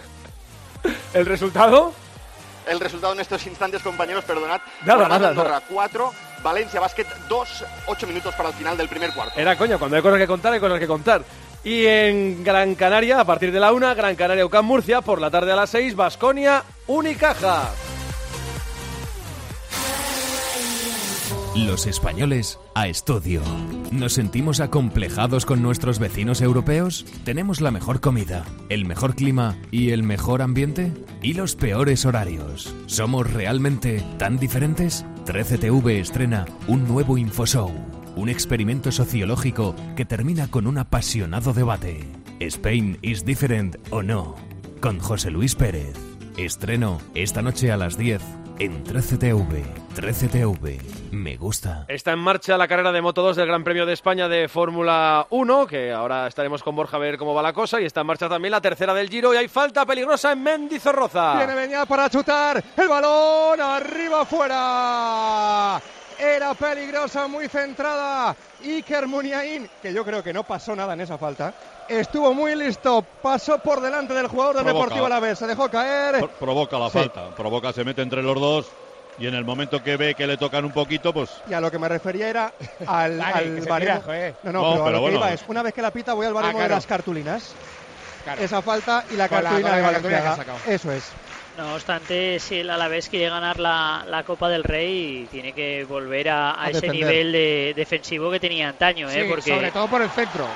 ¿El resultado? El resultado en estos instantes, compañeros, perdonad. Nada. Andorra 4, Valencia Basket 2, 8 minutos para el final del primer cuarto. Era coña, cuando hay cosas que contar, hay cosas que contar. Y en Gran Canaria, a partir de la 1, Gran Canaria UCAM Murcia, por la tarde a las 6, Baskonia Unicaja. Los españoles a estudio. ¿Nos sentimos acomplejados con nuestros vecinos europeos? ¿Tenemos la mejor comida, el mejor clima y el mejor ambiente? ¿Y los peores horarios? ¿Somos realmente tan diferentes? 13TV estrena un nuevo infoshow, un experimento sociológico que termina con un apasionado debate. ¿Spain is different o no? Con José Luis Pérez. Estreno esta noche a las 10 en 13TV. 13TV. Me gusta. Está en marcha la carrera de Moto 2 del Gran Premio de España de Fórmula 1, que ahora estaremos con Borja a ver cómo va la cosa, y está en marcha también la tercera del Giro, y hay falta peligrosa en Mendizorroza. Viene Beñat para chutar, el balón arriba afuera. Era peligrosa, muy centrada. Iker Muniain, que yo creo que no pasó nada en esa falta, estuvo muy listo, pasó por delante del jugador del Deportivo Alavés, se dejó caer. Provoca la falta, se mete entre los dos. Y en el momento que ve que le tocan un poquito, pues... Y a lo que me refería era al baremo. Pero a lo que iba es, una vez que la pita voy al baremo de las cartulinas. Claro. Esa falta y la cartulina de Valenciaga. Eso es. No obstante, si el Alavés quiere ganar la Copa del Rey, tiene que volver a ese nivel de defensivo que tenía antaño. Sí, porque sobre todo por el centro.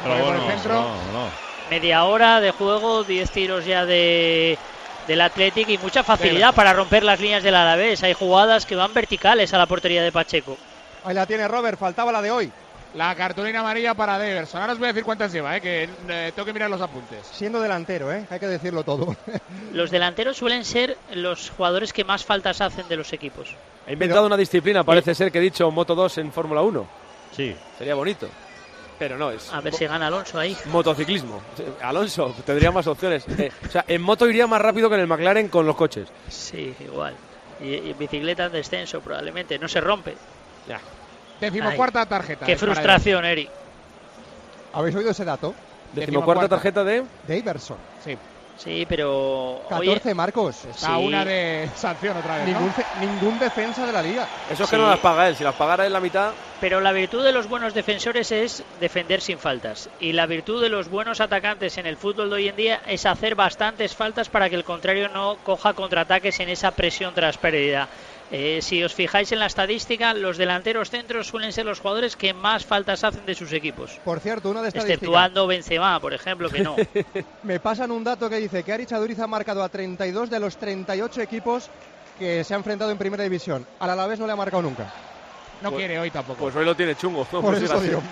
Media hora de juego, 10 tiros ya del Athletic y mucha facilidad para romper las líneas del Alavés. Hay jugadas que van verticales a la portería de Pacheco. Ahí la tiene Robert, faltaba la de hoy. La cartulina amarilla para Deverson. Ahora os voy a decir cuántas lleva, que tengo que mirar los apuntes. Siendo delantero, hay que decirlo todo. Los delanteros suelen ser los jugadores que más faltas hacen de los equipos. He inventado una disciplina, parece ser que he dicho Moto 2 en Fórmula 1. Sí. Sería bonito. Pero no es. A ver si gana Alonso ahí. Motociclismo. Alonso tendría más opciones. O sea, en moto iría más rápido que en el McLaren con los coches. Sí, igual. Y bicicleta en descenso probablemente. No se rompe. Ya. 14ª tarjeta. Qué frustración, Eri. ¿Habéis oído ese dato? 14ª tarjeta de Iverson. Sí, pero... 14, Marcos. Está una de sanción otra vez, ningún defensa de la liga. Eso es que no las paga él. Si las pagara él la mitad... Pero la virtud de los buenos defensores es defender sin faltas. Y la virtud de los buenos atacantes en el fútbol de hoy en día es hacer bastantes faltas para que el contrario no coja contraataques en esa presión tras pérdida. Si os fijáis en la estadística, los delanteros centros suelen ser los jugadores que más faltas hacen de sus equipos. Por cierto, una de estadística. Exceptuando Benzema, por ejemplo, que no. Me pasan un dato que dice que Aritz Aduriz ha marcado a 32 de los 38 equipos que se ha enfrentado en Primera División. Al Alavés no le ha marcado nunca. No quiere hoy tampoco. Pues hoy lo tiene chungo. ¿No? Por eso digo.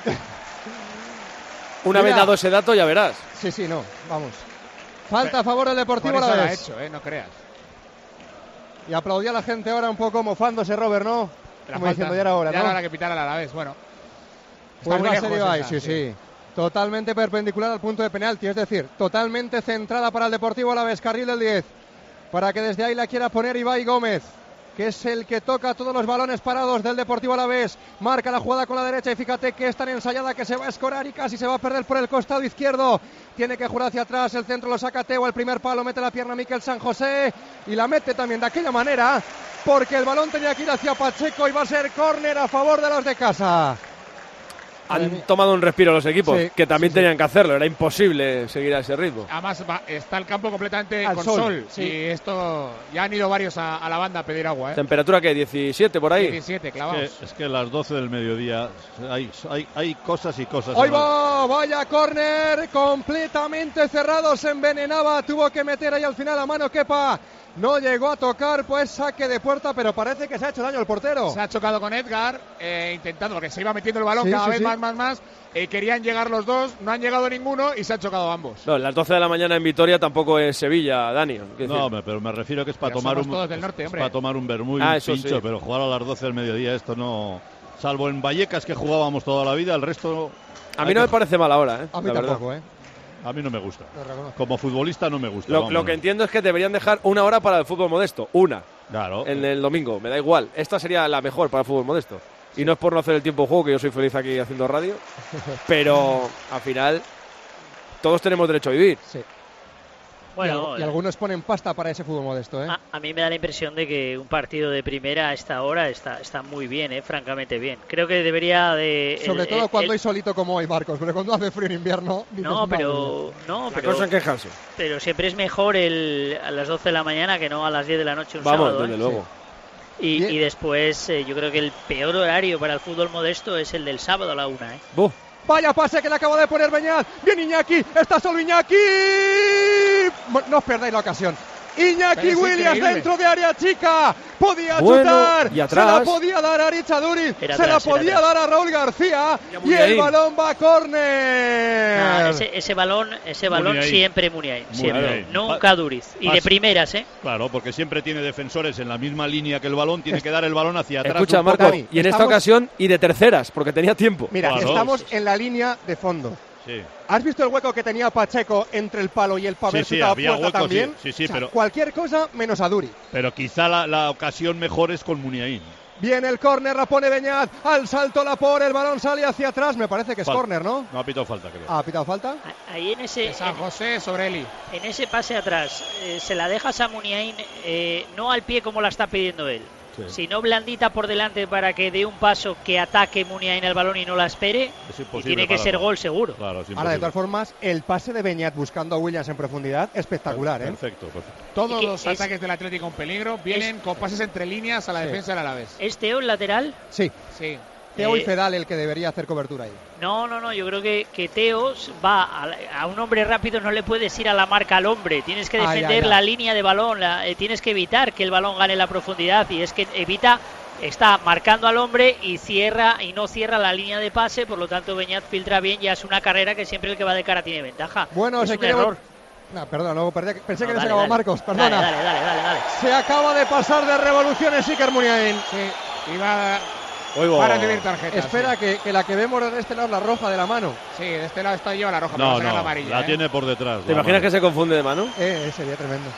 Una vez dado ese dato ya verás. Sí, no, vamos. Falta a favor del Deportivo Alavés. Lo ha hecho, no creas. Y aplaudía a la gente ahora un poco mofándose, Robert, ¿no? Como diciendo ya era hora, ¿no? Ya era hora que pitara a la vez, bueno. Pues va a ser Ibai, sí. Totalmente perpendicular al punto de penalti, es decir, totalmente centrada para el Deportivo Alavés, carril del 10. Para que desde ahí la quiera poner Ibai Gómez, que es el que toca todos los balones parados del Deportivo Alavés. Marca la jugada con la derecha y fíjate que es tan ensayada que se va a escorar y casi se va a perder por el costado izquierdo. Tiene que jugar hacia atrás, el centro lo saca Teo, el primer palo, mete la pierna Miquel San José y la mete también de aquella manera porque el balón tenía que ir hacia Pacheco y va a ser córner a favor de los de casa. Han tomado un respiro los equipos, que también tenían que hacerlo, era imposible seguir a ese ritmo. Además está el campo completamente al con sol. Y esto ya han ido varios a la banda a pedir agua. ¿Temperatura qué? ¿17 por ahí? 17, clavados. Es que a las 12 del mediodía hay cosas y cosas. ¡Ahí va! Vaya córner, completamente cerrado, se envenenaba, tuvo que meter ahí al final a mano Kepa. No llegó a tocar, pues saque de puerta, pero parece que se ha hecho daño el portero. Se ha chocado con Edgar, intentando, porque se iba metiendo el balón cada vez más. Querían llegar los dos, no han llegado ninguno y se han chocado ambos. No, las 12 de la mañana en Vitoria tampoco es Sevilla, Dani. No, pero me refiero que es para tomar un vermú y un pincho, pero jugar a las 12 del mediodía esto no... Salvo en Vallecas, que jugábamos toda la vida, el resto... A mí no me parece mala hora, A mí tampoco, A mí no me gusta. Como futbolista no me gusta. Lo que entiendo es que deberían dejar una hora para el fútbol modesto. Una. Claro. En el domingo. Me da igual. Esta sería la mejor para el fútbol modesto. Y no es por no hacer el tiempo de juego, que yo soy feliz aquí haciendo radio. Pero al final todos tenemos derecho a vivir. Sí. Bueno, y algunos ponen pasta para ese fútbol modesto, A mí me da la impresión de que un partido de primera a esta hora está muy bien, francamente bien. Creo que debería de... Sobre todo cuando hay solito como hoy, Marcos, pero cuando hace frío en invierno... pero cosa en quejarse. Pero siempre es mejor a las 12 de la mañana que no a las 10 de la noche un sábado. Desde luego. Y después yo creo que el peor horario para el fútbol modesto es el del sábado a la 1. Vaya pase que le acaba de poner Beñat. Bien Iñaki, está solo Iñaki. No os perdáis la ocasión. Iñaki Williams increíble. Dentro de área chica. Podía chutar. Y atrás. Se la podía dar a Aricha Duriz. Se la podía dar a Raúl García. Y el balón va a córner. Ese balón siempre Muniain. Siempre. Nunca Duriz. Y de primeras, Claro, porque siempre tiene defensores en la misma línea que el balón. Tiene que dar el balón hacia atrás. Escucha, Marco, y en esta ocasión y de terceras, porque tenía tiempo. Mira, estamos en la línea de fondo. Sí. ¿Has visto el hueco que tenía Pacheco entre el palo y el pavés? Sí, había hueco también. Sí, o sea, pero cualquier cosa menos a Duri. Pero quizá la ocasión mejor es con Muniain. Viene el córner, la pone Beñat, al salto Laporte, el balón sale hacia atrás, me parece que es córner, ¿no? No, ha pitado falta, creo. ¿Ha pitado falta? Ahí en ese... San José sobre Eli. En ese pase atrás, se la dejas a Muniain, no al pie como la está pidiendo él, sino blandita por delante para que dé un paso que ataque Muniain al balón y no la espere, y tiene que ser gol seguro. Claro, ahora, de todas formas, el pase de Beñat buscando a Williams en profundidad, espectacular, Perfecto. Todos los ataques del Atlético en peligro vienen con pases entre líneas a la defensa del Alavés. ¿Es Teo el lateral? Sí. Teo y Fedal el que debería hacer cobertura ahí. No, yo creo que Teo va a un hombre rápido, no le puedes ir a la marca al hombre, tienes que defender la línea de balón, tienes que evitar que el balón gane la profundidad, y es que está marcando al hombre y no cierra la línea de pase, por lo tanto Beñat filtra bien, ya es una carrera que siempre el que va de cara tiene ventaja. Bueno, es un error. No, perdón, luego pensé que le sacaba Marcos, perdona. Dale. Se acaba de pasar de revoluciones Iker Muniain. Sí, iba para recibir tarjetas. Espera, que la que vemos de este lado es la roja de la mano. Sí, de este lado está lleva la roja, no, pero la amarilla. La tiene por detrás. ¿Te imaginas que se confunde de mano? Sería tremendo.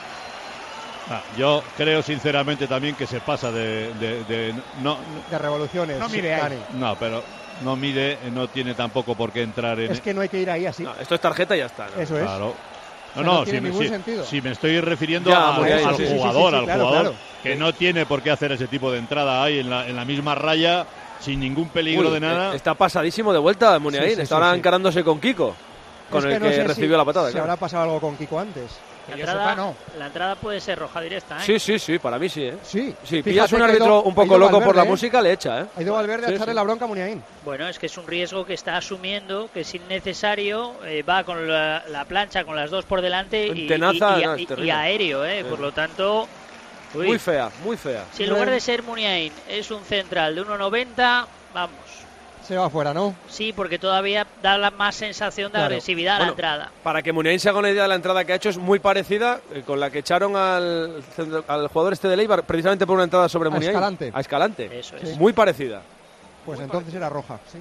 Yo creo sinceramente también que se pasa de revoluciones. No mide ahí. No, pero no mide, no tiene tampoco por qué entrar en... Es que no hay que ir ahí así. No, esto es tarjeta y ya está, ¿no? Eso es. Claro. No tiene ningún sentido. Si me estoy refiriendo al jugador, claro. Que no tiene por qué hacer ese tipo de entrada ahí en la misma raya, sin ningún peligro de nada. Está pasadísimo de vuelta Muniain, está ahora encarándose con Kiko, con el que recibió la patada. Si habrá pasado algo con Kiko antes. La entrada puede ser roja directa, Sí, para mí sí, Sí. Si pillas un árbitro un poco loco por la música, le echa, Ha ido Valverde a echarle la bronca a Muniain. Bueno, es que es un riesgo que está asumiendo, que es innecesario, va con la plancha con las dos por delante y aéreo, por lo tanto... Muy fea. Si en lugar de ser Muniain es un central de 1,90, vamos... Se va afuera, ¿no? Sí, porque todavía da la más sensación de agresividad a la entrada. Para que Muniain se haga una idea de la entrada que ha hecho, es muy parecida con la que echaron al jugador de Eibar, precisamente por una entrada sobre Muniain. A Escalante. Eso es. Muy parecida. Pues muy entonces era roja. Sí.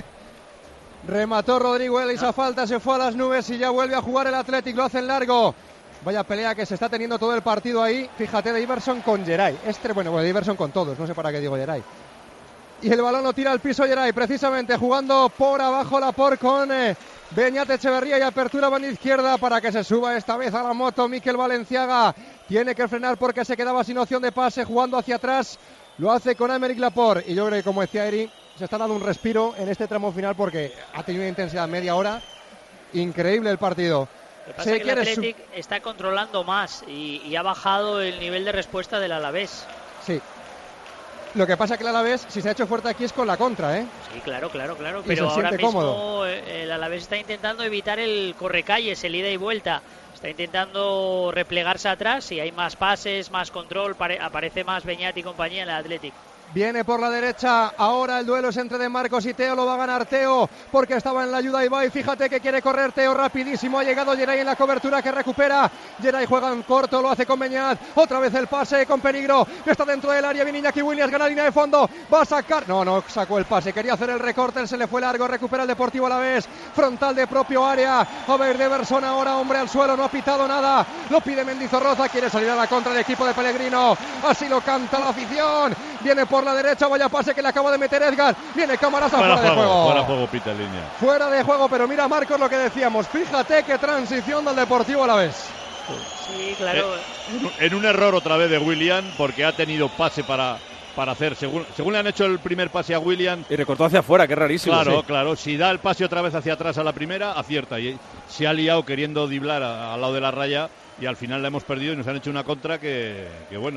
Remató Rodrigo Ellis a falta, se fue a las nubes y ya vuelve a jugar el Athletic, lo hacen largo. Vaya pelea que se está teniendo todo el partido ahí. Fíjate, de Iverson con Geray. De Iverson con todos, no sé para qué digo Geray. Y el balón lo tira al piso Geray, precisamente jugando por abajo Laporte con Beñat Echeverría y apertura banda izquierda para que se suba esta vez a la moto Mikel Valenciaga. Tiene que frenar porque se quedaba sin opción de pase, jugando hacia atrás. Lo hace con Aymeric Laporte. Y yo creo que, como decía Eri, se está dando un respiro en este tramo final porque ha tenido una intensidad media hora. Increíble el partido. Lo que pasa es que el Athletic está controlando más y ha bajado el nivel de respuesta del Alavés. Sí. Lo que pasa es que el Alavés, si se ha hecho fuerte aquí, es con la contra, Sí, claro. Pero ahora mismo el Alavés está intentando evitar el correcalles, el ida y vuelta. Está intentando replegarse atrás y hay más pases, más control. Aparece más Beñat y compañía en el Athletic. Viene por la derecha, ahora el duelo es entre De Marcos y Teo, lo va a ganar Teo porque estaba en la ayuda Ibai, fíjate que quiere correr Teo rapidísimo, ha llegado Geray en la cobertura que recupera, Geray juega en corto, lo hace con Beñat, otra vez el pase con peligro, está dentro del área, viene Iñaki Williams, gana línea de fondo, va a sacar, no sacó el pase, quería hacer el recorte, se le fue largo, recupera el Deportivo Alavés, frontal de propio área, a ver de Bersón ahora, hombre al suelo, no ha pitado nada, lo pide Mendizorroza, quiere salir a la contra del equipo de Pellegrino, así lo canta la afición, viene por la derecha, vaya pase que le acaba de meter Edgar, viene Camarasa fuera de juego. Fuera de juego, pita en línea. Fuera de juego, pero mira Marcos lo que decíamos, fíjate qué transición del Deportivo Alavés. Sí, claro. En un error otra vez de William, porque ha tenido pase para hacer, según le han hecho el primer pase a William. Y recortó hacia afuera, que es rarísimo. Claro, si da el pase otra vez hacia atrás a la primera, acierta. Y se ha liado queriendo driblar al lado de la raya y al final la hemos perdido y nos han hecho una contra que bueno.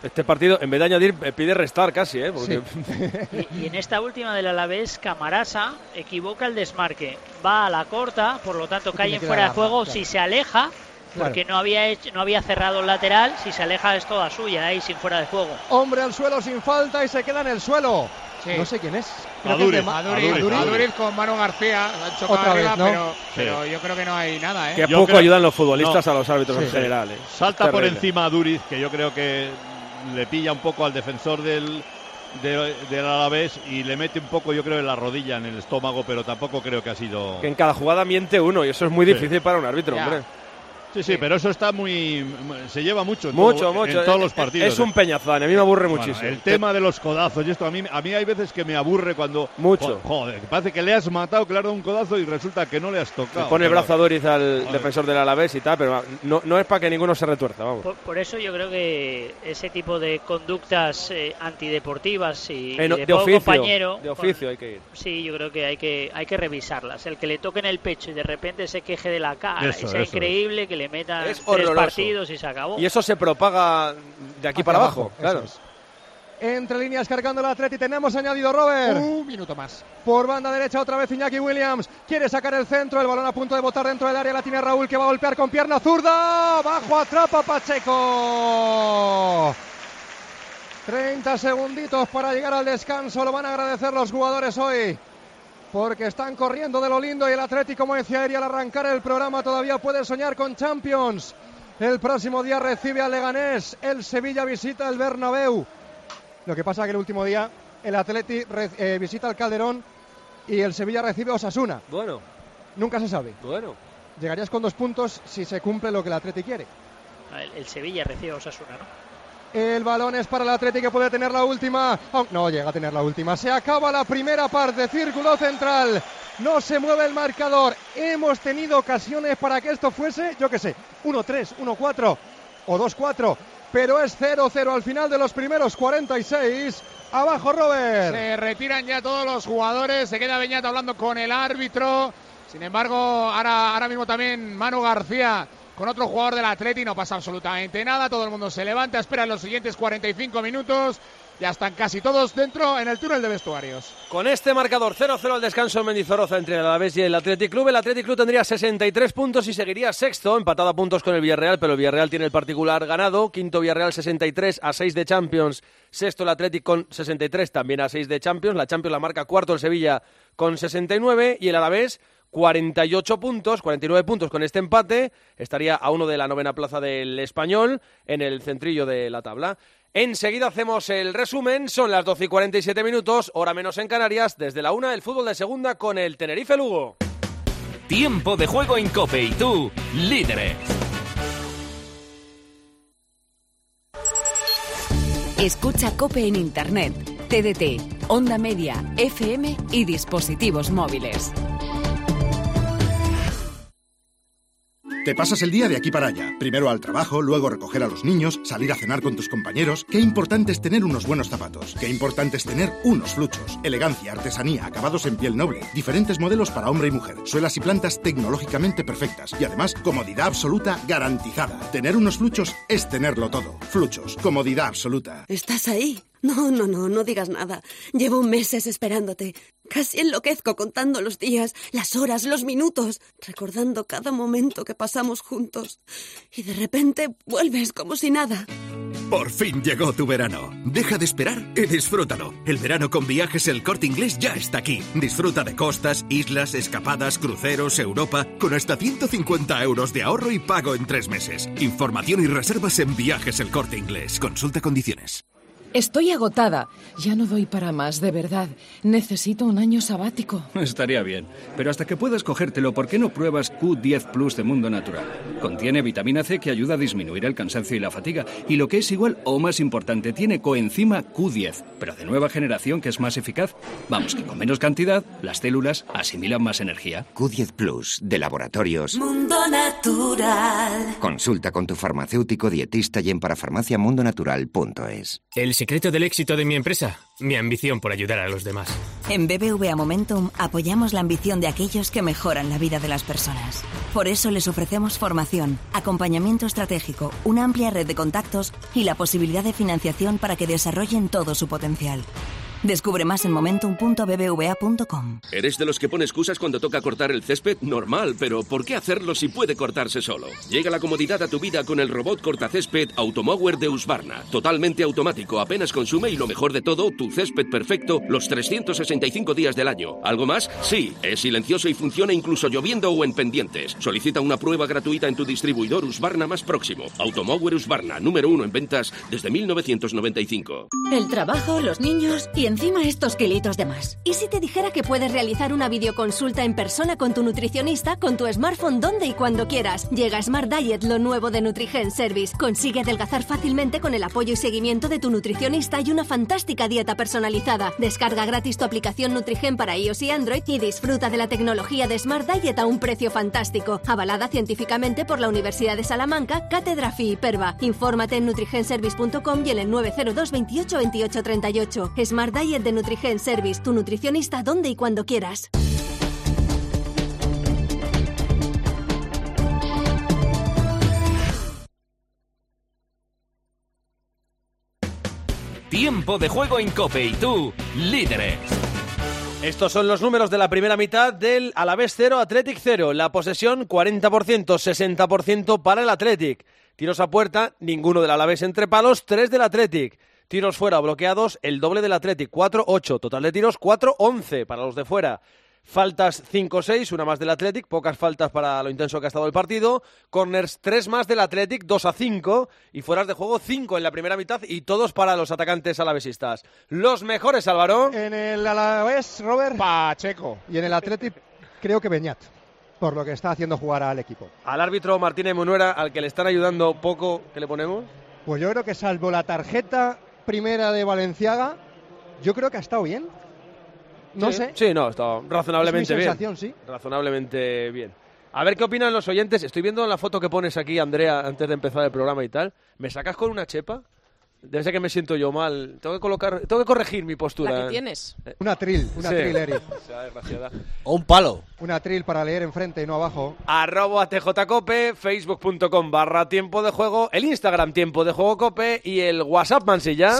Este partido, en vez de añadir, pide restar casi, ¿eh? Porque... Sí. y en esta última del Alavés, Camarasa equivoca el desmarque. Va a la corta, por lo tanto cae en fuera de juego. Si se aleja, porque no había cerrado el lateral, si se aleja es toda suya, ahí sin fuera de juego. Hombre al suelo sin falta y se queda en el suelo. Sí. No sé quién es. Aduriz con Manu García. Han chocado arriba, ¿no? pero yo creo que no hay nada, ¿eh? Que poco ayudan los futbolistas a los árbitros en general. Salta por encima a Aduriz, que yo creo que le pilla un poco al defensor del Alavés y le mete un poco, yo creo, en la rodilla, en el estómago, pero tampoco creo que ha sido... Que en cada jugada miente uno y eso es muy difícil para un árbitro, hombre. Sí, pero eso está se lleva mucho en todos los partidos. Es un peñazán, a mí me aburre muchísimo. El tema de los codazos y esto, a mí hay veces que me aburre cuando... Mucho. Joder, que parece que le has matado, que le has dado un codazo y resulta que no le has tocado. Le pone el brazo a Doriz al defensor del Alavés y tal, pero no es para que ninguno se retuerza, vamos. Por eso yo creo que ese tipo de conductas antideportivas y de oficio, compañero... De oficio hay que ir. Sí, yo creo que hay que revisarlas. El que le toque en el pecho y de repente se queje de la cara, es increíble que le metan 3 partidos y se acabó. Y eso se propaga de aquí para abajo. Claro. Entre líneas cargando el Atleti, tenemos añadido Robert. Un minuto más. Por banda derecha otra vez Iñaki Williams. Quiere sacar el centro, el balón a punto de botar dentro del área. La tiene Raúl, que va a golpear con pierna zurda. Bajo, atrapa Pacheco. 30 segunditos para llegar al descanso. Lo van a agradecer los jugadores hoy, porque están corriendo de lo lindo y el Atleti, como decía Eri al arrancar el programa, todavía puede soñar con Champions. El próximo día recibe al Leganés, el Sevilla visita el Bernabéu. Lo que pasa es que el último día el Atleti visita el Calderón y el Sevilla recibe a Osasuna. Bueno. Nunca se sabe. Bueno. Llegarías con 2 puntos si se cumple lo que el Atleti quiere. El Sevilla recibe a Osasuna, ¿no? El balón es para el Atleti, que puede tener la última. Oh, no llega a tener la última. Se acaba la primera parte. Círculo central. No se mueve el marcador. Hemos tenido ocasiones para que esto fuese, yo qué sé, 1-3, 1-4 o 2-4. Pero es 0-0 al final de los primeros 46. Abajo, Robert. Se retiran ya todos los jugadores. Se queda Beñat hablando con el árbitro. Sin embargo, ahora mismo también Manu García con otro jugador del Atleti, no pasa absolutamente nada, todo el mundo se levanta, espera los siguientes 45 minutos, ya están casi todos dentro en el túnel de vestuarios. Con este marcador 0-0 al descanso en Mendizorroza entre el Alavés y el Athletic Club, el Athletic Club tendría 63 puntos y seguiría sexto, empatado a puntos con el Villarreal, pero el Villarreal tiene el particular ganado, quinto Villarreal 63 a 6 de Champions, sexto el Athletic con 63 también a 6 de Champions, la Champions la marca cuarto el Sevilla con 69 y el Alavés 48 puntos, 49 puntos con este empate, estaría a 1 de la 9ª plaza del Español en el centrillo de la tabla. Enseguida hacemos el resumen, son las 12 y 47 minutos, hora menos en Canarias, desde la 1 del fútbol de segunda con el Tenerife Lugo. Tiempo de juego en COPE y tú, líderes. Escucha COPE en Internet, TDT, Onda Media, FM y dispositivos móviles. Te pasas el día de aquí para allá. Primero al trabajo, luego recoger a los niños, salir a cenar con tus compañeros. Qué importante es tener unos buenos zapatos. Qué importante es tener unos fluchos. Elegancia, artesanía, acabados en piel noble. Diferentes modelos para hombre y mujer. Suelas y plantas tecnológicamente perfectas. Y además, comodidad absoluta garantizada. Tener unos fluchos es tenerlo todo. Fluchos, comodidad absoluta. ¿Estás ahí? No digas nada. Llevo meses esperándote. Casi enloquezco contando los días, las horas, los minutos, recordando cada momento que pasamos juntos. Y de repente vuelves como si nada. Por fin llegó tu verano. Deja de esperar y disfrútalo. El verano con Viajes El Corte Inglés ya está aquí. Disfruta de costas, islas, escapadas, cruceros, Europa, con hasta 150 euros de ahorro y pago en 3 meses. Información y reservas en Viajes El Corte Inglés. Consulta condiciones. Estoy agotada. Ya no doy para más, de verdad. Necesito un año sabático. Estaría bien. Pero hasta que puedas cogértelo, ¿por qué no pruebas Q10 Plus de Mundo Natural? Contiene vitamina C que ayuda a disminuir el cansancio y la fatiga. Y lo que es igual o más importante, tiene coenzima Q10, pero de nueva generación que es más eficaz. Vamos, que con menos cantidad, las células asimilan más energía. Q10 Plus, de Laboratorios Mundo Natural. Consulta con tu farmacéutico dietista y en parafarmaciamundonatural.es. El secreto del éxito de mi empresa, mi ambición por ayudar a los demás. En BBVA Momentum apoyamos la ambición de aquellos que mejoran la vida de las personas. Por eso les ofrecemos formación, acompañamiento estratégico, una amplia red de contactos y la posibilidad de financiación para que desarrollen todo su potencial. Descubre más en momentum.bbva.com. ¿Eres de los que pone excusas cuando toca cortar el césped? Normal, pero ¿por qué hacerlo si puede cortarse solo? Llega la comodidad a tu vida con el robot cortacésped Automower de Husqvarna. Totalmente automático, apenas consume y lo mejor de todo, tu césped perfecto los 365 días del año. ¿Algo más? Sí, es silencioso y funciona incluso lloviendo o en pendientes. Solicita una prueba gratuita en tu distribuidor Husqvarna más próximo. Automower Husqvarna, número 1 en ventas desde 1995. El trabajo, los niños y encima estos kilitos de más. ¿Y si te dijera que puedes realizar una videoconsulta en persona con tu nutricionista con tu smartphone donde y cuando quieras? Llega Smart Diet, lo nuevo de Nutrigen Service. Consigue adelgazar fácilmente con el apoyo y seguimiento de tu nutricionista y una fantástica dieta personalizada. Descarga gratis tu aplicación Nutrigen para iOS y Android y disfruta de la tecnología de Smart Diet a un precio fantástico. Avalada científicamente por la Universidad de Salamanca, Cátedra FI y Perva. Infórmate en nutrigenservice.com y en el 902 28 28 38. Smart Diet de Nutrigen Service, tu nutricionista donde y cuando quieras. Tiempo de juego en COPE y tú, líderes. Estos son los números de la primera mitad del Alavés 0, Athletic 0. La posesión 40%, 60% para el Athletic. Tiros a puerta, ninguno del Alavés entre palos, 3 del Athletic. Tiros fuera o bloqueados, el doble del Athletic, 4-8. Total de tiros, 4-11 para los de fuera. Faltas 5-6, una más del Athletic, pocas faltas para lo intenso que ha estado el partido. Corners 3 más del Athletic, 2-5. Y fueras de juego 5 en la primera mitad y todos para los atacantes alavesistas. Los mejores, Álvaro. En el Alavés, Robert. Pacheco. Y en el Athletic, creo que Beñat, por lo que está haciendo jugar al equipo. Al árbitro Martínez Munuera, al que le están ayudando poco, ¿qué le ponemos? Pues yo creo que salvo la tarjeta primera de Valenciaga, yo creo que ha estado bien. No sé. Sí, no, ha estado razonablemente bien. Es mi sensación, sí. Razonablemente bien. A ver qué opinan los oyentes. Estoy viendo la foto que pones aquí, Andrea, antes de empezar el programa y tal. ¿Me sacas con una chepa? Debe ser que me siento yo mal. Tengo que corregir mi postura. La que tienes. Un atril, Eric. O un palo. Un atril para leer enfrente y no abajo. @TJCope, facebook.com/tiempo de juego, el Instagram Tiempo de Juego Cope y el WhatsApp, Mansilla.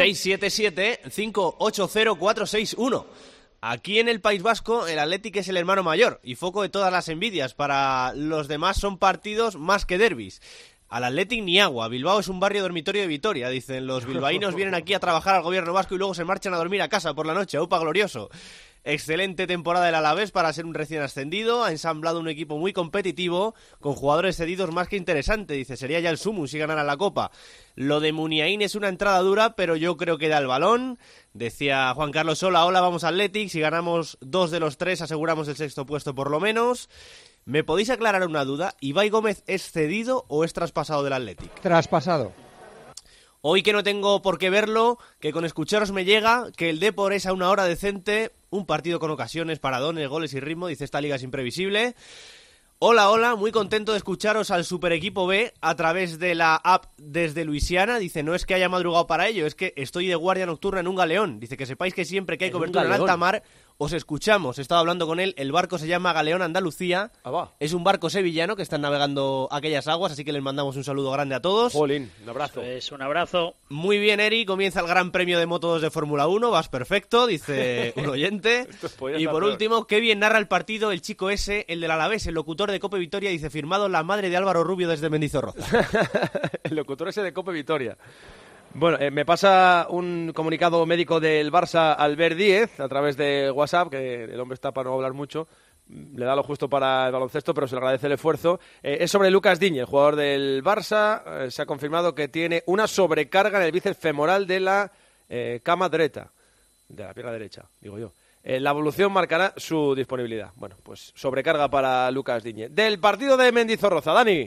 677-580-461. Aquí en el País Vasco el Athletic es el hermano mayor y foco de todas las envidias. Para los demás son partidos más que derbis. Al Athletic ni agua. Bilbao es un barrio dormitorio de Vitoria, dicen. Los bilbaínos vienen aquí a trabajar al gobierno vasco y luego se marchan a dormir a casa por la noche. ¡Aupa glorioso! Excelente temporada del Alavés para ser un recién ascendido. Ha ensamblado un equipo muy competitivo con jugadores cedidos más que interesante. Dice, sería ya el sumum si ganara la Copa. Lo de Muniain es una entrada dura, pero yo creo que da el balón. Decía Juan Carlos, hola, vamos Athletic. Si ganamos 2 de los 3 aseguramos el 6º puesto por lo menos. ¿Me podéis aclarar una duda? ¿Ibai Gómez es cedido o es traspasado del Athletic? Traspasado. Hoy que no tengo por qué verlo, que con escucharos me llega, que el Depor es a una hora decente, un partido con ocasiones, paradones, goles y ritmo, dice esta liga es imprevisible. Hola, muy contento de escucharos al Super Equipo B a través de la app desde Luisiana. Dice, no es que haya madrugado para ello, es que estoy de guardia nocturna en un galeón. Dice que sepáis que siempre que hay cobertura en alta mar, os escuchamos. He estado hablando con él, el barco se llama Galeón Andalucía. Es un barco sevillano que están navegando aquellas aguas, así que les mandamos un saludo grande a todos. Jolín, un abrazo. Es un abrazo. Muy bien, Eri, comienza el Gran Premio de Moto 2 de Fórmula 1, vas perfecto, dice un oyente. Y por último, qué bien narra el partido el chico ese, el del Alavés, el locutor de Cope Vitoria, dice, firmado la madre de Álvaro Rubio desde Mendizorroza. El locutor ese de Cope Vitoria. Bueno, me pasa un comunicado médico del Barça Albert Díez a través de WhatsApp, que el hombre está para no hablar mucho, le da lo justo para el baloncesto, pero se le agradece el esfuerzo. Es sobre Lucas Digne, el jugador del Barça. Se ha confirmado que tiene una sobrecarga en el bíceps femoral de la cama derecha, de la pierna derecha, digo yo. La evolución marcará su disponibilidad. Bueno, pues sobrecarga para Lucas Digne. Del partido de Mendizorroza, Dani.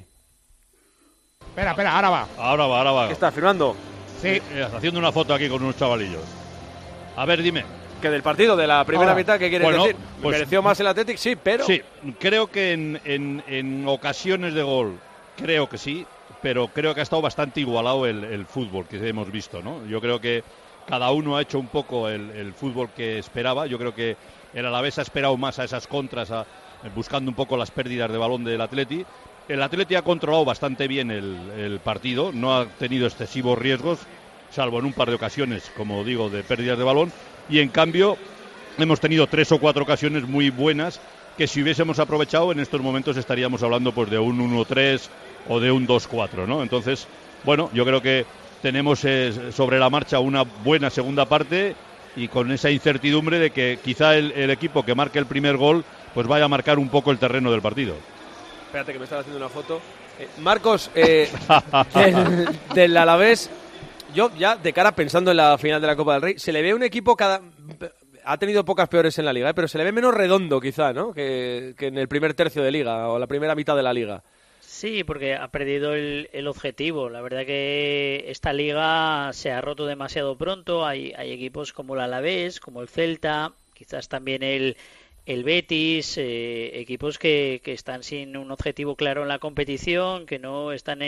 Espera, ahora va. Ahora va. ¿Qué estás firmando? Sí. Haciendo una foto aquí con unos chavalillos. A ver, dime. Que del partido de la primera mitad, ¿qué quieres decir? Pues, mereció más el Athletic, sí, pero... Sí, creo que en ocasiones de gol, creo que sí, pero creo que ha estado bastante igualado el fútbol que hemos visto, ¿no? Yo creo que cada uno ha hecho un poco el fútbol que esperaba. Yo creo que el Alavés ha esperado más a esas contras, buscando un poco las pérdidas de balón del Atleti. El Atleti ha controlado bastante bien el partido, no ha tenido excesivos riesgos, salvo en un par de ocasiones, como digo, de pérdidas de balón, y en cambio hemos tenido 3 o 4 ocasiones muy buenas que si hubiésemos aprovechado en estos momentos estaríamos hablando pues de un 1-3 o de un 2-4, ¿no? Entonces, bueno, yo creo que tenemos sobre la marcha una buena segunda parte y con esa incertidumbre de que quizá el equipo que marque el primer gol pues vaya a marcar un poco el terreno del partido. Espérate que me están haciendo una foto. Marcos, del Alavés, yo ya de cara pensando en la final de la Copa del Rey, se le ve un equipo ha tenido pocas peores en la Liga, pero se le ve menos redondo quizá, ¿no? Que en el primer tercio de Liga o la primera mitad de la Liga. Sí, porque ha perdido el objetivo. La verdad que esta liga se ha roto demasiado pronto. Hay equipos como el Alavés, como el Celta, quizás también el Betis, equipos que están sin un objetivo claro en la competición, que no están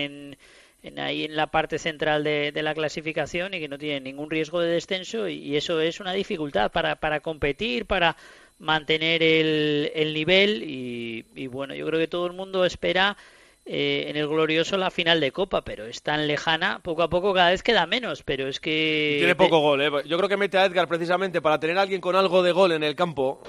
ahí en la parte central de la clasificación y que no tienen ningún riesgo de descenso, y eso es una dificultad para competir, para mantener el nivel y bueno, yo creo que todo el mundo espera en el glorioso la final de Copa, pero es tan lejana, poco a poco cada vez queda menos, pero es que... Tiene poco gol, ¿eh? Yo creo que mete a Edgar precisamente para tener a alguien con algo de gol en el campo,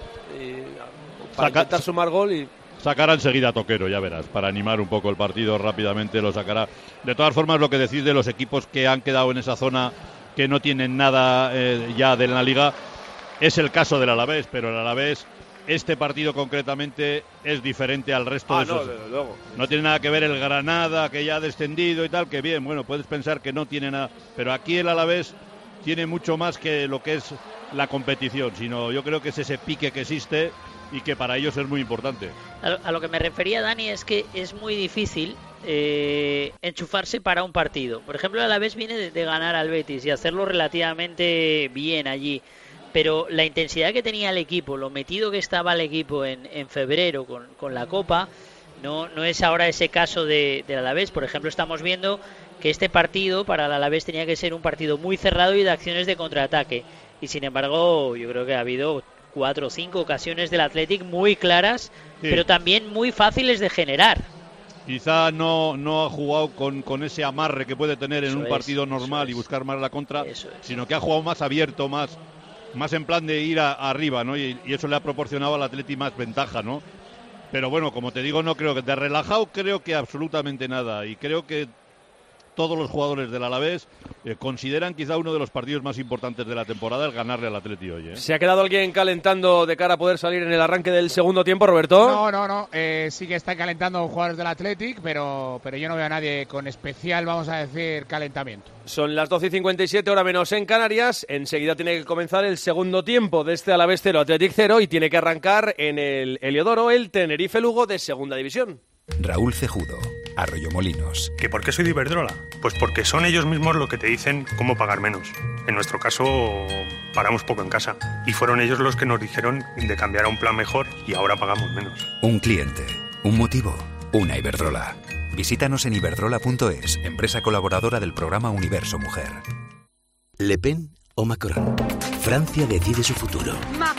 para intentar sumar gol y... Sacará enseguida a Toquero, ya verás, para animar un poco el partido rápidamente lo sacará. De todas formas, lo que decís de los equipos que han quedado en esa zona, que no tienen nada ya de la Liga, es el caso del Alavés, pero el Alavés... Este partido concretamente es diferente al resto de esos. Luego. No tiene nada que ver el Granada, que ya ha descendido y tal, que bien, bueno, puedes pensar que no tiene nada. Pero aquí el Alavés tiene mucho más que lo que es la competición, sino yo creo que es ese pique que existe y que para ellos es muy importante. A lo que me refería, Dani, es que es muy difícil enchufarse para un partido. Por ejemplo, el Alavés viene de ganar al Betis y hacerlo relativamente bien allí. Pero la intensidad que tenía el equipo, lo metido que estaba el equipo en febrero con la Copa, no es ahora ese caso del Alavés. Por ejemplo, estamos viendo que este partido para el Alavés tenía que ser un partido muy cerrado y de acciones de contraataque. Y sin embargo, yo creo que ha habido 4 o 5 ocasiones del Athletic muy claras, sí, pero también muy fáciles de generar. Quizá no ha jugado con ese amarre que puede tener en un partido normal y buscar más la contra, sino que ha jugado más abierto, más en plan de ir arriba, ¿no? Y eso le ha proporcionado al Atleti más ventaja, ¿no? Pero bueno, como te digo, no creo que de relajado creo que absolutamente nada, y creo que todos los jugadores del Alavés consideran quizá uno de los partidos más importantes de la temporada el ganarle al Atleti hoy, ¿eh? ¿Se ha quedado alguien calentando de cara a poder salir en el arranque del segundo tiempo, Roberto? No. Sí que están calentando jugadores del Athletic, pero yo no veo a nadie con especial, vamos a decir, calentamiento. Son las 12:57, hora menos en Canarias. Enseguida tiene que comenzar el segundo tiempo de este Alavés 0, Athletic 0, y tiene que arrancar en el Heliodoro el Tenerife Lugo de Segunda División. Raúl Cejudo, Arroyomolinos. ¿Que por qué soy de Iberdrola? Pues porque son ellos mismos los que te dicen cómo pagar menos. En nuestro caso, pagamos poco en casa. Y fueron ellos los que nos dijeron de cambiar a un plan mejor y ahora pagamos menos. Un cliente, un motivo, una Iberdrola. Visítanos en iberdrola.es, empresa colaboradora del programa Universo Mujer. Le Pen o Macron. Francia decide su futuro.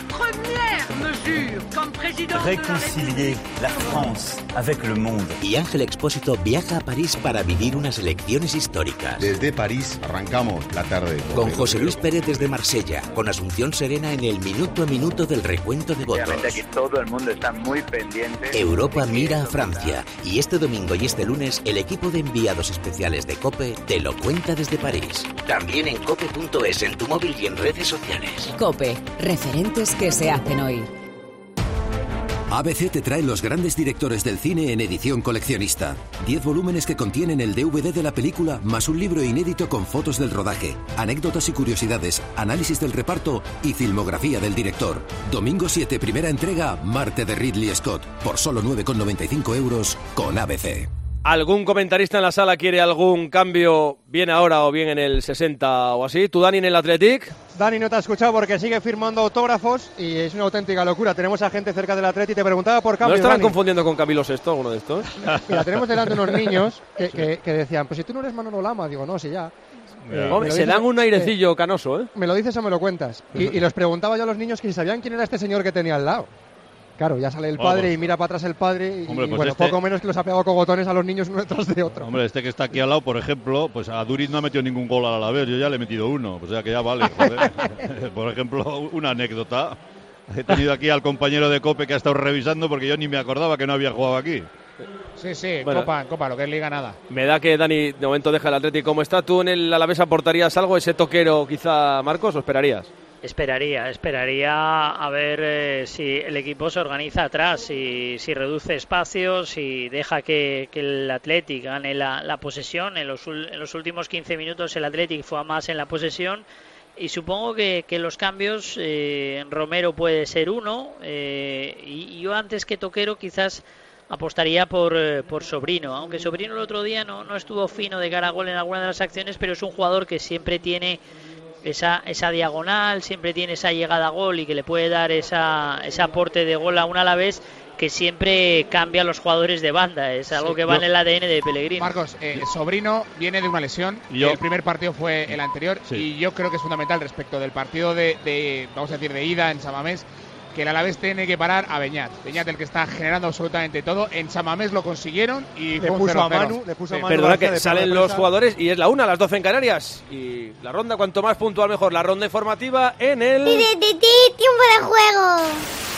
Réconcilier la France avec le monde. Y Ángel Expósito viaja a París para vivir unas elecciones históricas. Desde París arrancamos la tarde. Con José Luis Pérez desde Marsella, con Asunción Serena en el minuto a minuto del recuento de votos. Aquí todo el mundo está muy pendiente. Europa mira a Francia, y este domingo y este lunes el equipo de enviados especiales de COPE te lo cuenta desde París. También en cope.es, en tu móvil y en redes sociales. COPE, referentes que se hacen oír. ABC te trae los grandes directores del cine en edición coleccionista. 10 volúmenes que contienen el DVD de la película, más un libro inédito con fotos del rodaje, anécdotas y curiosidades, análisis del reparto y filmografía del director. Domingo 7, primera entrega, Marte de Ridley Scott, por solo 9,95 € con ABC. ¿Algún comentarista en la sala quiere algún cambio, bien ahora o bien en el 60 o así? ¿Tú, Dani, en el Athletic? Dani no te ha escuchado porque sigue firmando autógrafos y es una auténtica locura. Tenemos a gente cerca del Athletic y te preguntaba por cambios. ¿No estarán Dani confundiendo con Camilo VI alguno de estos? Mira, tenemos delante unos niños que decían, pues si tú no eres Manolo Lama. Digo, no, si ya. Hombre, se dan un airecillo canoso, ¿eh? ¿Me lo dices o me lo cuentas? Y los preguntaba yo a los niños que si sabían quién era este señor que tenía al lado. Claro, ya sale el padre y mira para atrás el padre y poco menos que los ha pegado cogotones a los niños uno detrás de otro. Hombre, este que está aquí al lado, por ejemplo, pues a Duriz no ha metido ningún gol al Alavés, yo ya le he metido uno, o sea que ya vale, joder. Por ejemplo, una anécdota. He tenido aquí al compañero de COPE que ha estado revisando porque yo ni me acordaba que no había jugado aquí. Sí, bueno, Copa, lo que es Liga nada. Me da que Dani de momento deja el Atlético como está. ¿Tú en el Alavés aportarías algo, ese toquero quizá, Marcos, o esperarías? Esperaría a ver si el equipo se organiza atrás, si reduce espacios, si deja que el Athletic gane la posesión. En los últimos 15 minutos el Athletic fue más en la posesión. Y supongo que los cambios, Romero puede ser uno, y yo antes que Toquero quizás apostaría por Sobrino, aunque Sobrino el otro día no estuvo fino de cara a gol en alguna de las acciones, pero es un jugador que siempre tiene esa diagonal, siempre tiene esa llegada a gol y que le puede dar ese aporte de gol a un Alavés que siempre cambia a los jugadores de banda. Es algo que va en el ADN de Pellegrini. Marcos, Sobrino viene de una lesión. El primer partido fue el anterior, y yo creo que es fundamental respecto del partido vamos a decir, de ida en San Mamés, que el Alavés tiene que parar a Beñat. Beñat, el que está generando absolutamente todo. En San Mamés lo consiguieron y le puso a Manu. Perdona que salen los jugadores y es la 1, las 12 en Canarias. Y la ronda, cuanto más puntual mejor. La ronda informativa en el... ¡Tiempo de juego!